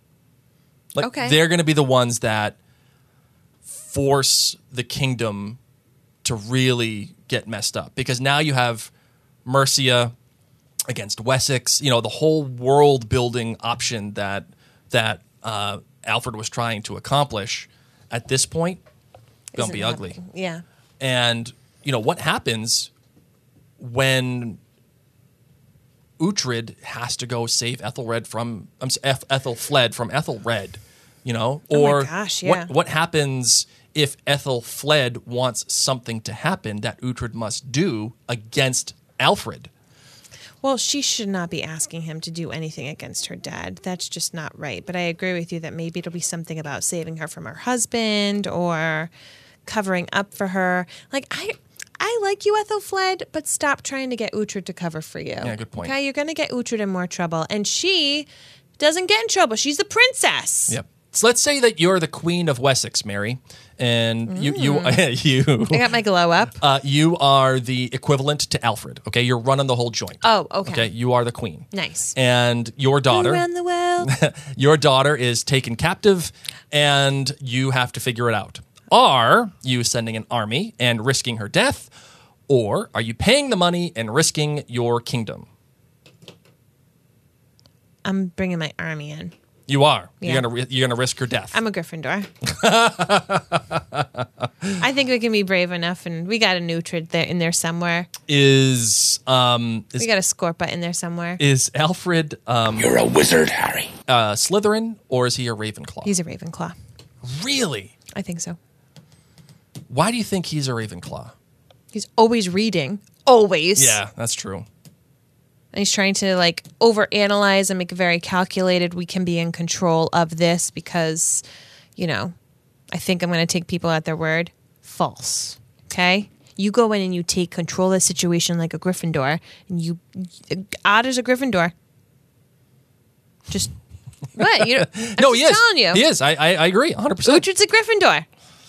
[SPEAKER 5] Like,
[SPEAKER 4] okay.
[SPEAKER 5] They're going to be the ones that force the kingdom to really get messed up, because now you have Mercia against Wessex, you know, the whole world building option that that uh, Alfred was trying to accomplish at this point going to be
[SPEAKER 4] Isn't
[SPEAKER 5] ugly.
[SPEAKER 4] happening. Yeah.
[SPEAKER 5] And, you know, what happens when Uhtred has to go save Ethelred from um, Eth- Ethelfled from Ethelred, you know?
[SPEAKER 4] Oh my
[SPEAKER 5] Or
[SPEAKER 4] gosh, yeah.
[SPEAKER 5] what what happens if Ethelfled wants something to happen that Uhtred must do against Alfred?
[SPEAKER 4] Well, she should not be asking him to do anything against her dad. That's just not right. But I agree with you that maybe it'll be something about saving her from her husband or covering up for her. Like, I I like you, Ethelfled, but stop trying to get Uhtred to cover for you.
[SPEAKER 5] Yeah, good point.
[SPEAKER 4] Okay, you're going to get Uhtred in more trouble. And she doesn't get in trouble. She's the princess.
[SPEAKER 5] Yep. So let's say that you're the Queen of Wessex, Mary, and you you you
[SPEAKER 4] I got my glow up.
[SPEAKER 5] uh, you are the equivalent to Alfred. Okay, you're running the whole joint.
[SPEAKER 4] Oh, okay.
[SPEAKER 5] Okay, you are the queen.
[SPEAKER 4] Nice.
[SPEAKER 5] And your daughter,
[SPEAKER 4] Around the world.
[SPEAKER 5] your daughter is taken captive, and you have to figure it out. Are you sending an army and risking her death, or are you paying the money and risking your kingdom?
[SPEAKER 4] I'm bringing my army in.
[SPEAKER 5] You are.
[SPEAKER 4] Yeah.
[SPEAKER 5] You're gonna ri- you're gonna risk her death.
[SPEAKER 4] I'm a Gryffindor. I think we can be brave enough, and we got a Uhtred there in there somewhere.
[SPEAKER 5] is um is
[SPEAKER 4] We got a Scorpa in there somewhere.
[SPEAKER 5] is Alfred um
[SPEAKER 6] You're a wizard, Harry.
[SPEAKER 5] uh, Slytherin, or is he a Ravenclaw?
[SPEAKER 4] He's a Ravenclaw.
[SPEAKER 5] Really?
[SPEAKER 4] I think so.
[SPEAKER 5] Why do you think he's a Ravenclaw?
[SPEAKER 4] He's always reading. Always.
[SPEAKER 5] Yeah, that's true.
[SPEAKER 4] And he's trying to like overanalyze and make it very calculated. We can be in control of this because, you know, I think I'm going to take people at their word. False. Okay? You go in and you take control of the situation like a Gryffindor, and you, Otter's a Gryffindor. Just what? You? I'm
[SPEAKER 5] No,
[SPEAKER 4] just
[SPEAKER 5] he is.
[SPEAKER 4] telling you.
[SPEAKER 5] He is. I I, I agree, one hundred percent.
[SPEAKER 4] Uhtred's a Gryffindor.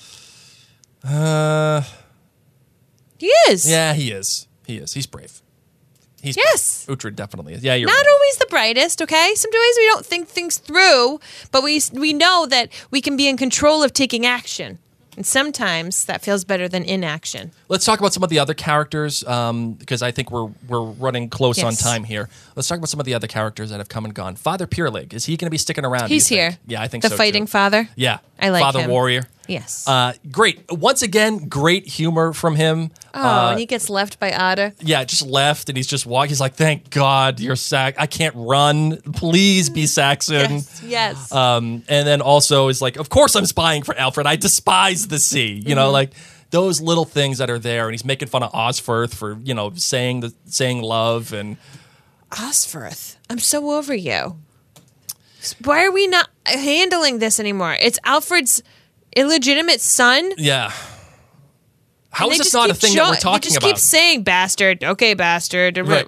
[SPEAKER 5] Uh,
[SPEAKER 4] He is.
[SPEAKER 5] yeah, he is. He is. He's brave. He's
[SPEAKER 4] Yes.
[SPEAKER 5] brave. Uhtred definitely is. Yeah, you're
[SPEAKER 4] Not
[SPEAKER 5] right.
[SPEAKER 4] always the brightest, okay? Sometimes we don't think things through, but we we know that we can be in control of taking action. And sometimes that feels better than inaction.
[SPEAKER 5] Let's talk about some of the other characters, um, because I think we're we're running close
[SPEAKER 4] Yes.
[SPEAKER 5] on time here. Let's talk about some of the other characters that have come and gone. Father Peerlig, is he going to be sticking around? do you
[SPEAKER 4] He's
[SPEAKER 5] think?
[SPEAKER 4] here.
[SPEAKER 5] Yeah, I think
[SPEAKER 4] the
[SPEAKER 5] so.
[SPEAKER 4] fighting
[SPEAKER 5] too.
[SPEAKER 4] father.
[SPEAKER 5] Yeah,
[SPEAKER 4] I like
[SPEAKER 5] Father
[SPEAKER 4] him.
[SPEAKER 5] Warrior.
[SPEAKER 4] Yes.
[SPEAKER 5] Uh, great. Once again, great humor from him.
[SPEAKER 4] oh,
[SPEAKER 5] Uh,
[SPEAKER 4] and he gets left by Otter.
[SPEAKER 5] yeah, just left, and he's just walking. He's like, "Thank God you're Sax. I can't run. Please be Saxon."
[SPEAKER 4] Yes. Yes.
[SPEAKER 5] Um, and then also is like, "Of course I'm spying for Alfred. I despise the sea." You know,
[SPEAKER 4] Mm-hmm.
[SPEAKER 5] like those little things that are there, and he's making fun of Osferth for you know saying the saying love and
[SPEAKER 4] Osferth, I'm so over you. Why are we not handling this anymore? It's Alfred's illegitimate son.
[SPEAKER 5] yeah. How
[SPEAKER 4] and
[SPEAKER 5] is
[SPEAKER 4] they
[SPEAKER 5] this
[SPEAKER 4] just
[SPEAKER 5] not a
[SPEAKER 4] keep
[SPEAKER 5] thing
[SPEAKER 4] show-
[SPEAKER 5] that we're
[SPEAKER 4] They
[SPEAKER 5] talking
[SPEAKER 4] just
[SPEAKER 5] about?
[SPEAKER 4] keep saying bastard. Okay, bastard.
[SPEAKER 5] Right.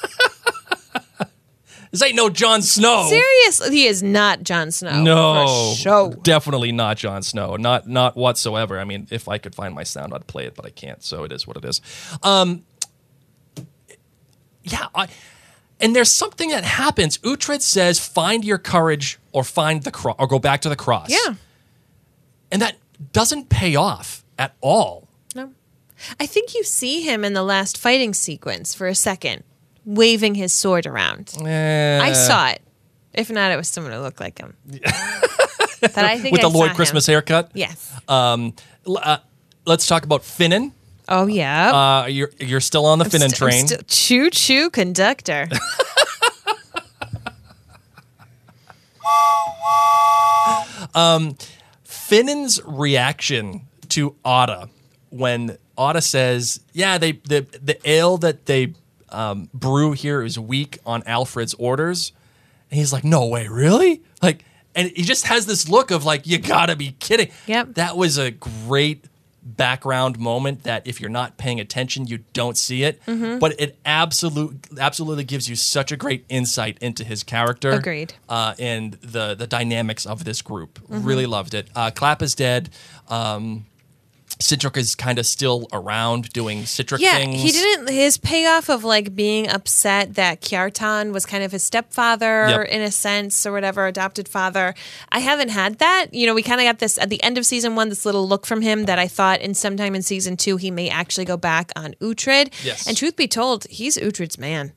[SPEAKER 5] This ain't no Jon Snow.
[SPEAKER 4] Seriously, he is not Jon Snow.
[SPEAKER 5] No,
[SPEAKER 4] For sure.
[SPEAKER 5] definitely not Jon Snow. Not not whatsoever. I mean, if I could find my sound, I'd play it, but I can't. So it is what it is. Um, yeah, I, and there's something that happens. Uhtred says, "Find your courage, or find the cross, or go back to the cross."
[SPEAKER 4] Yeah.
[SPEAKER 5] and that doesn't pay off at all.
[SPEAKER 4] No. I think you see him in the last fighting sequence for a second, waving his sword around.
[SPEAKER 5] Eh,
[SPEAKER 4] I saw it. If not, it was someone who looked like him. That I think
[SPEAKER 5] with
[SPEAKER 4] I
[SPEAKER 5] the Lloyd
[SPEAKER 4] saw
[SPEAKER 5] Christmas
[SPEAKER 4] him.
[SPEAKER 5] haircut.
[SPEAKER 4] Yes.
[SPEAKER 5] Um, l- uh, let's talk about Finnan.
[SPEAKER 4] Oh yeah.
[SPEAKER 5] Uh, you're you're still on the Finnan
[SPEAKER 4] St- I'm
[SPEAKER 5] train.
[SPEAKER 4] still- choo choo conductor.
[SPEAKER 5] Finnan's reaction to Otta when Otta says, "Yeah, they the the ale that they um, brew here is weak on Alfred's orders," and he's like, "No way, really?" Like, and he just has this look of like, "You gotta be kidding!"
[SPEAKER 4] Yep.
[SPEAKER 5] That was a great background moment that if you're not paying attention, you don't see it.
[SPEAKER 4] Mm-hmm.
[SPEAKER 5] But it absolute absolutely gives you such a great insight into his character.
[SPEAKER 4] Agreed.
[SPEAKER 5] Uh, and the the dynamics of this group.
[SPEAKER 4] Mm-hmm.
[SPEAKER 5] Really loved it. Uh, Clap is dead. Um, Citric is kind of still around doing Citric
[SPEAKER 4] Yeah,
[SPEAKER 5] things.
[SPEAKER 4] he didn't. His payoff of like being upset that Kjartan was kind of his stepfather
[SPEAKER 5] Yep.
[SPEAKER 4] in a sense, or whatever, adopted father. I haven't had that. You know, we kind of got this at the end of season one. This little look from him that I thought in sometime in season two he may actually go back on Uhtred.
[SPEAKER 5] Yes.
[SPEAKER 4] And truth be told, he's Uhtred's man.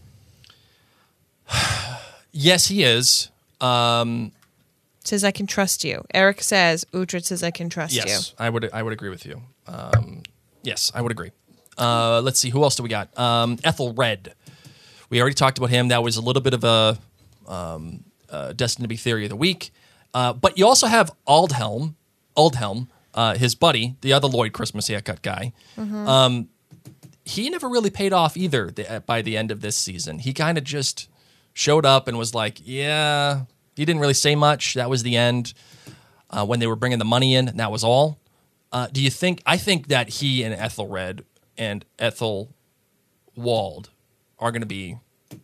[SPEAKER 5] Yes, he is. Um,
[SPEAKER 4] Says I can trust you. Eric says Uhtred says I can trust you.
[SPEAKER 5] yes, I would. I would agree with you. Um, yes, I would agree. Uh, let's see. Who else do we got? Um, Ethelred. We already talked about him. That was a little bit of a um, uh, destined to be theory of the week. Uh, but you also have Aldhelm. Aldhelm, uh, his buddy, the other Lloyd Christmas haircut guy.
[SPEAKER 4] Mm-hmm.
[SPEAKER 5] Um, he never really paid off either. The, by the end of this season, he kind of just showed up and was like, "Yeah." He didn't really say much. That was the end. Uh, when they were bringing the money in, and that was all. Uh, do you think? I think that he and Ethelred and Ethelwald are going to be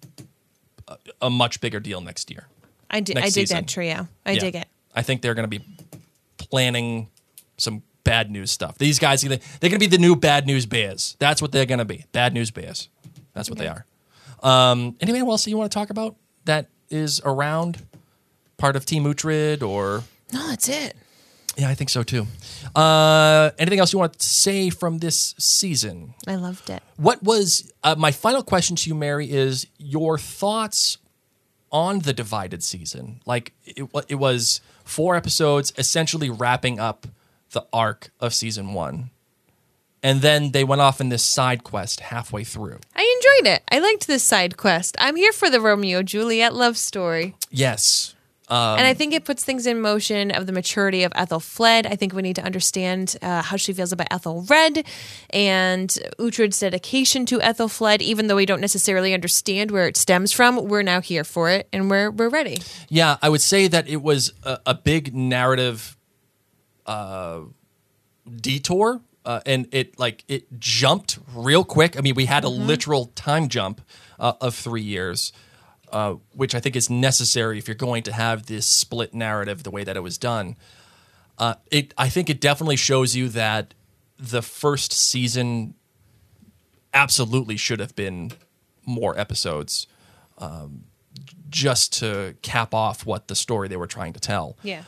[SPEAKER 5] a, a much bigger deal next year.
[SPEAKER 4] I, di-
[SPEAKER 5] next
[SPEAKER 4] I dig
[SPEAKER 5] season.
[SPEAKER 4] that trio. I
[SPEAKER 5] Yeah.
[SPEAKER 4] dig it.
[SPEAKER 5] I think they're going to be planning some bad news stuff. These guys, they're going to be the new bad news bears. That's what they're going to be. Bad news bears. That's what they are. Um, anything else that you want to talk about that is around? Part of Team Uhtred, or
[SPEAKER 4] No, that's it.
[SPEAKER 5] yeah, I think so too. Uh, anything else you want to say from this season?
[SPEAKER 4] I loved it.
[SPEAKER 5] What was uh, my final question to you, Mary? Is your thoughts on the divided season? Like it, it was four episodes, essentially wrapping up the arc of season one, and then they went off in this side quest halfway through.
[SPEAKER 4] I enjoyed it. I liked this side quest. I'm here for the Romeo Juliet love story.
[SPEAKER 5] Yes.
[SPEAKER 4] and I think it puts things in motion of the maturity of Ethelfled. I think we need to understand uh, how she feels about Ethelred and Uhtred's dedication to Ethelfled. Even though we don't necessarily understand where it stems from, we're now here for it, and we're we're ready.
[SPEAKER 5] Yeah, I would say that it was a, a big narrative uh, detour, uh, and it like it jumped real quick. I mean, we had a literal time jump uh, of three years. Uh, which I think is necessary if you're going to have this split narrative the way that it was done. Uh, it, I think it definitely shows you that the first season absolutely should have been more episodes, um, just to cap off what the story they were trying to tell.
[SPEAKER 4] Yeah.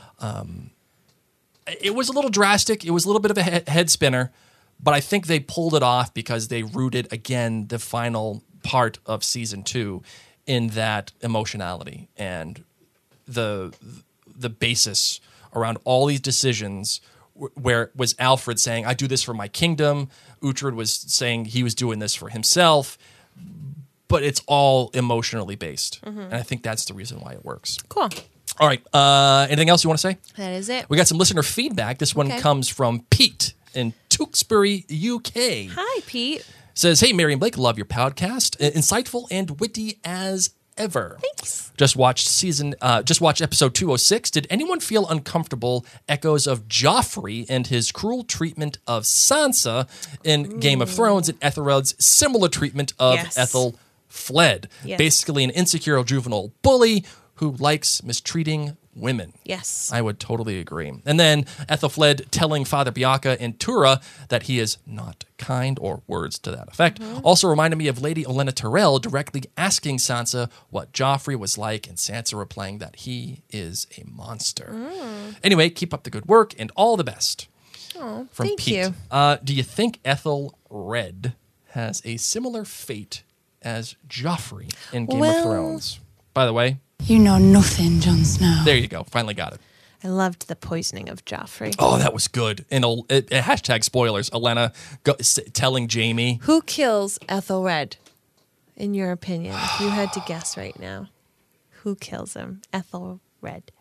[SPEAKER 5] It was a little drastic. It was a little bit of a he- head spinner, but I think they pulled it off because they rooted again the final part of season two in that emotionality and the the basis around all these decisions, where it was Alfred saying, I do this for my kingdom. Uhtred was saying he was doing this for himself, but it's all emotionally based. Mm-hmm. And I think that's the reason why it works.
[SPEAKER 4] Cool.
[SPEAKER 5] All right. Uh, anything else you want to say?
[SPEAKER 4] That is it.
[SPEAKER 5] We got some listener feedback. This one
[SPEAKER 4] Okay.
[SPEAKER 5] comes from Pete in Tewkesbury, U K.
[SPEAKER 4] Hi, Pete.
[SPEAKER 5] Says, hey, Mary and Blake, love your podcast. Uh, Insightful and witty as ever.
[SPEAKER 4] Thanks.
[SPEAKER 5] Just watched season, uh, just watched episode two oh six. Did anyone feel uncomfortable echoes of Joffrey and his cruel treatment of Sansa in Game of Thrones, and Ethelred's similar treatment of
[SPEAKER 4] Yes.
[SPEAKER 5] Ethelfled?
[SPEAKER 4] Yes.
[SPEAKER 5] Basically an insecure juvenile bully who likes mistreating women.
[SPEAKER 4] Yes.
[SPEAKER 5] I would totally agree. And then Ethelfled telling Father Bianca and Tura that he is not kind, or words to that effect,
[SPEAKER 4] Mm-hmm.
[SPEAKER 5] also reminded me of Lady Olenna Tyrell directly asking Sansa what Joffrey was like, and Sansa replying that he is a monster.
[SPEAKER 4] Mm.
[SPEAKER 5] Anyway, keep up the good work and all the best.
[SPEAKER 4] Oh,
[SPEAKER 5] From
[SPEAKER 4] thank
[SPEAKER 5] Pete.
[SPEAKER 4] you.
[SPEAKER 5] Uh, do you think Ethelred has a similar fate as Joffrey in Game
[SPEAKER 4] Well-
[SPEAKER 5] of Thrones? By the way,
[SPEAKER 7] You know nothing, Jon Snow.
[SPEAKER 5] there you go. Finally got it.
[SPEAKER 4] I loved the poisoning of Joffrey.
[SPEAKER 5] Oh, that was good. And uh, uh, hashtag spoilers. Olenna go, s- telling Jamie.
[SPEAKER 4] Who kills Ethelred, in your opinion? If you had to guess right now, who kills him? Ethelred.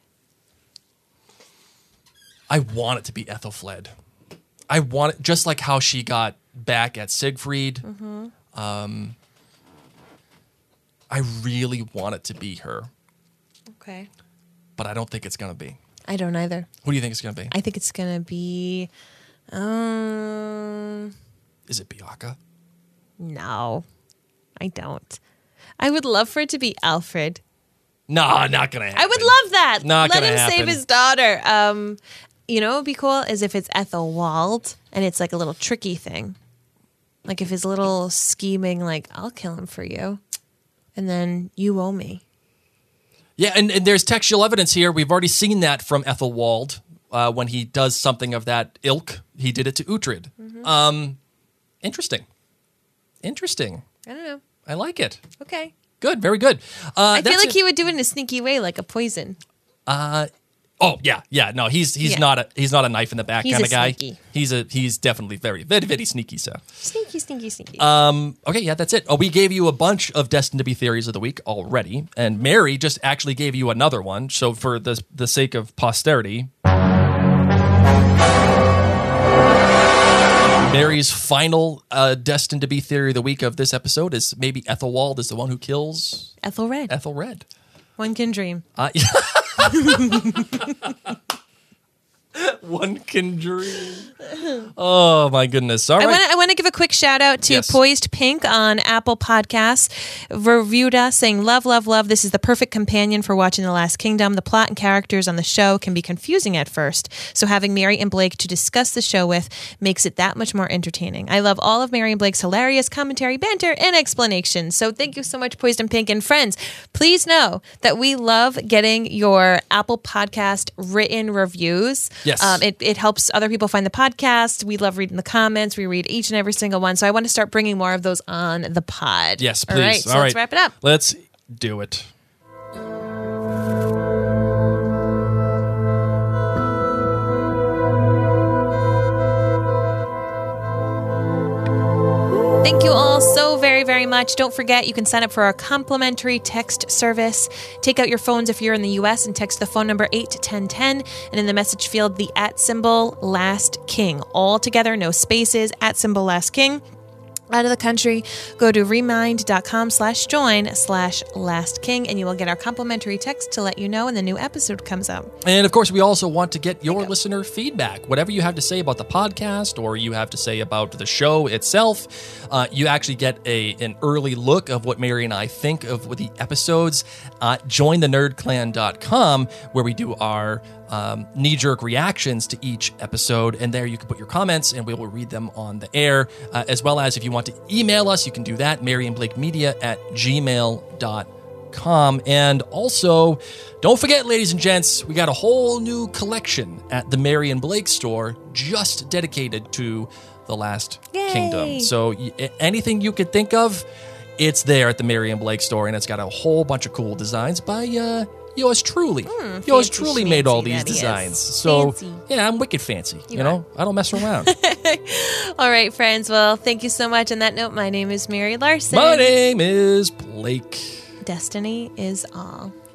[SPEAKER 5] I want it to be Ethelfled. I want it just like how she got back at Siegfried.
[SPEAKER 4] Mm-hmm.
[SPEAKER 5] Um, I really want it to be her,
[SPEAKER 4] Okay.
[SPEAKER 5] but I don't think it's going to be.
[SPEAKER 4] I don't either.
[SPEAKER 5] Who do you think it's going to be?
[SPEAKER 4] I think it's gonna be. Um.
[SPEAKER 5] Is it Bianca?
[SPEAKER 4] No, I don't. I would love for it to be Alfred.
[SPEAKER 5] No, not going to happen.
[SPEAKER 4] I would love that.
[SPEAKER 5] Not
[SPEAKER 4] Let
[SPEAKER 5] gonna
[SPEAKER 4] him
[SPEAKER 5] happen.
[SPEAKER 4] save his daughter. Um, You know what would be cool is if it's Ethelwald and it's like a little tricky thing. Like if it's a little scheming, like, I'll kill him for you. And then you owe me.
[SPEAKER 5] Yeah, and, and there's textual evidence here. We've already seen that from Ethelwald uh, when he does something of that ilk. He did it to Uhtred. Mm-hmm. Um, interesting. Interesting.
[SPEAKER 4] I don't know.
[SPEAKER 5] I like it.
[SPEAKER 4] Okay.
[SPEAKER 5] Good. Very good. Uh,
[SPEAKER 4] I feel like it. he would do it in a sneaky way, like a poison.
[SPEAKER 5] Uh, oh yeah, yeah. No, he's he's
[SPEAKER 4] Yeah.
[SPEAKER 5] not a he's not a knife in the back
[SPEAKER 4] He's
[SPEAKER 5] kind
[SPEAKER 4] a
[SPEAKER 5] of guy.
[SPEAKER 4] sneaky.
[SPEAKER 5] He's a he's definitely very very very sneaky. So
[SPEAKER 4] Sneaky, sneaky, sneaky.
[SPEAKER 5] um, okay, yeah, that's it. Oh, we gave you a bunch of destined to be theories of the week already, and Mary just actually gave you another one. So for the the sake of posterity, Mary's final uh, destined to be theory of the week of this episode is maybe Ethelwald is the one who kills
[SPEAKER 4] Ethelred.
[SPEAKER 5] Ethelred.
[SPEAKER 4] One can dream.
[SPEAKER 5] Uh, One can dream. Oh my goodness! All
[SPEAKER 4] I
[SPEAKER 5] right.
[SPEAKER 4] want to I want to give a quick shout out to
[SPEAKER 5] Yes.
[SPEAKER 4] Poised Pink on Apple Podcasts. Reviewed us saying, love, love, love. This is the perfect companion for watching The Last Kingdom. The plot and characters on the show can be confusing at first, so having Mary and Blake to discuss the show with makes it that much more entertaining. I love all of Mary and Blake's hilarious commentary, banter, and explanations. So thank you so much, Poised and Pink. And friends, please know that we love getting your Apple Podcast written reviews.
[SPEAKER 5] Yes.
[SPEAKER 4] Um, it, it helps other people find the podcast. We love reading the comments. We read each and every single one. So I want to start bringing more of those on the pod.
[SPEAKER 5] Yes,
[SPEAKER 4] All
[SPEAKER 5] please.
[SPEAKER 4] right, so
[SPEAKER 5] All
[SPEAKER 4] let's
[SPEAKER 5] right.
[SPEAKER 4] wrap it up.
[SPEAKER 5] Let's do it.
[SPEAKER 4] Thank you all so very, very much. Don't forget, you can sign up for our complimentary text service. Take out your phones if you're in the U S and text the phone number eight ten ten. And in the message field, the at symbol Last King. All together, no spaces, at symbol Last King. Out of the country, go to remind.com slash join slash last king, and you will get our complimentary text to let you know when the new episode comes out.
[SPEAKER 5] And of course, we also want to get your listener feedback. Whatever you have to say about the podcast or you have to say about the show itself, uh, you actually get a an early look of what Mary and I think of the episodes at join the nerd clan dot com, where we do our um, knee-jerk reactions to each episode. And there you can put your comments and we will read them on the air, uh, as well as if you want to email us, you can do that, Mary and Blake Media at gmail dot com. And also, don't forget, ladies and gents, we got a whole new collection at the Mary and Blake store just dedicated to The Last
[SPEAKER 4] Yay.
[SPEAKER 5] Kingdom. So y- anything you could think of, it's there at the Mary and Blake store, and it's got a whole bunch of cool designs by uh, yours truly.
[SPEAKER 4] Mm,
[SPEAKER 5] yours
[SPEAKER 4] fancy
[SPEAKER 5] truly made all
[SPEAKER 4] schmancy
[SPEAKER 5] these
[SPEAKER 4] that he is.
[SPEAKER 5] designs. So,
[SPEAKER 4] Fancy.
[SPEAKER 5] yeah, I'm wicked fancy. You,
[SPEAKER 4] You
[SPEAKER 5] know, I don't mess around.
[SPEAKER 4] All right, friends. Well, thank you so much. On that note, my name is Mary Larson.
[SPEAKER 5] My name is Blake.
[SPEAKER 4] Destiny is all.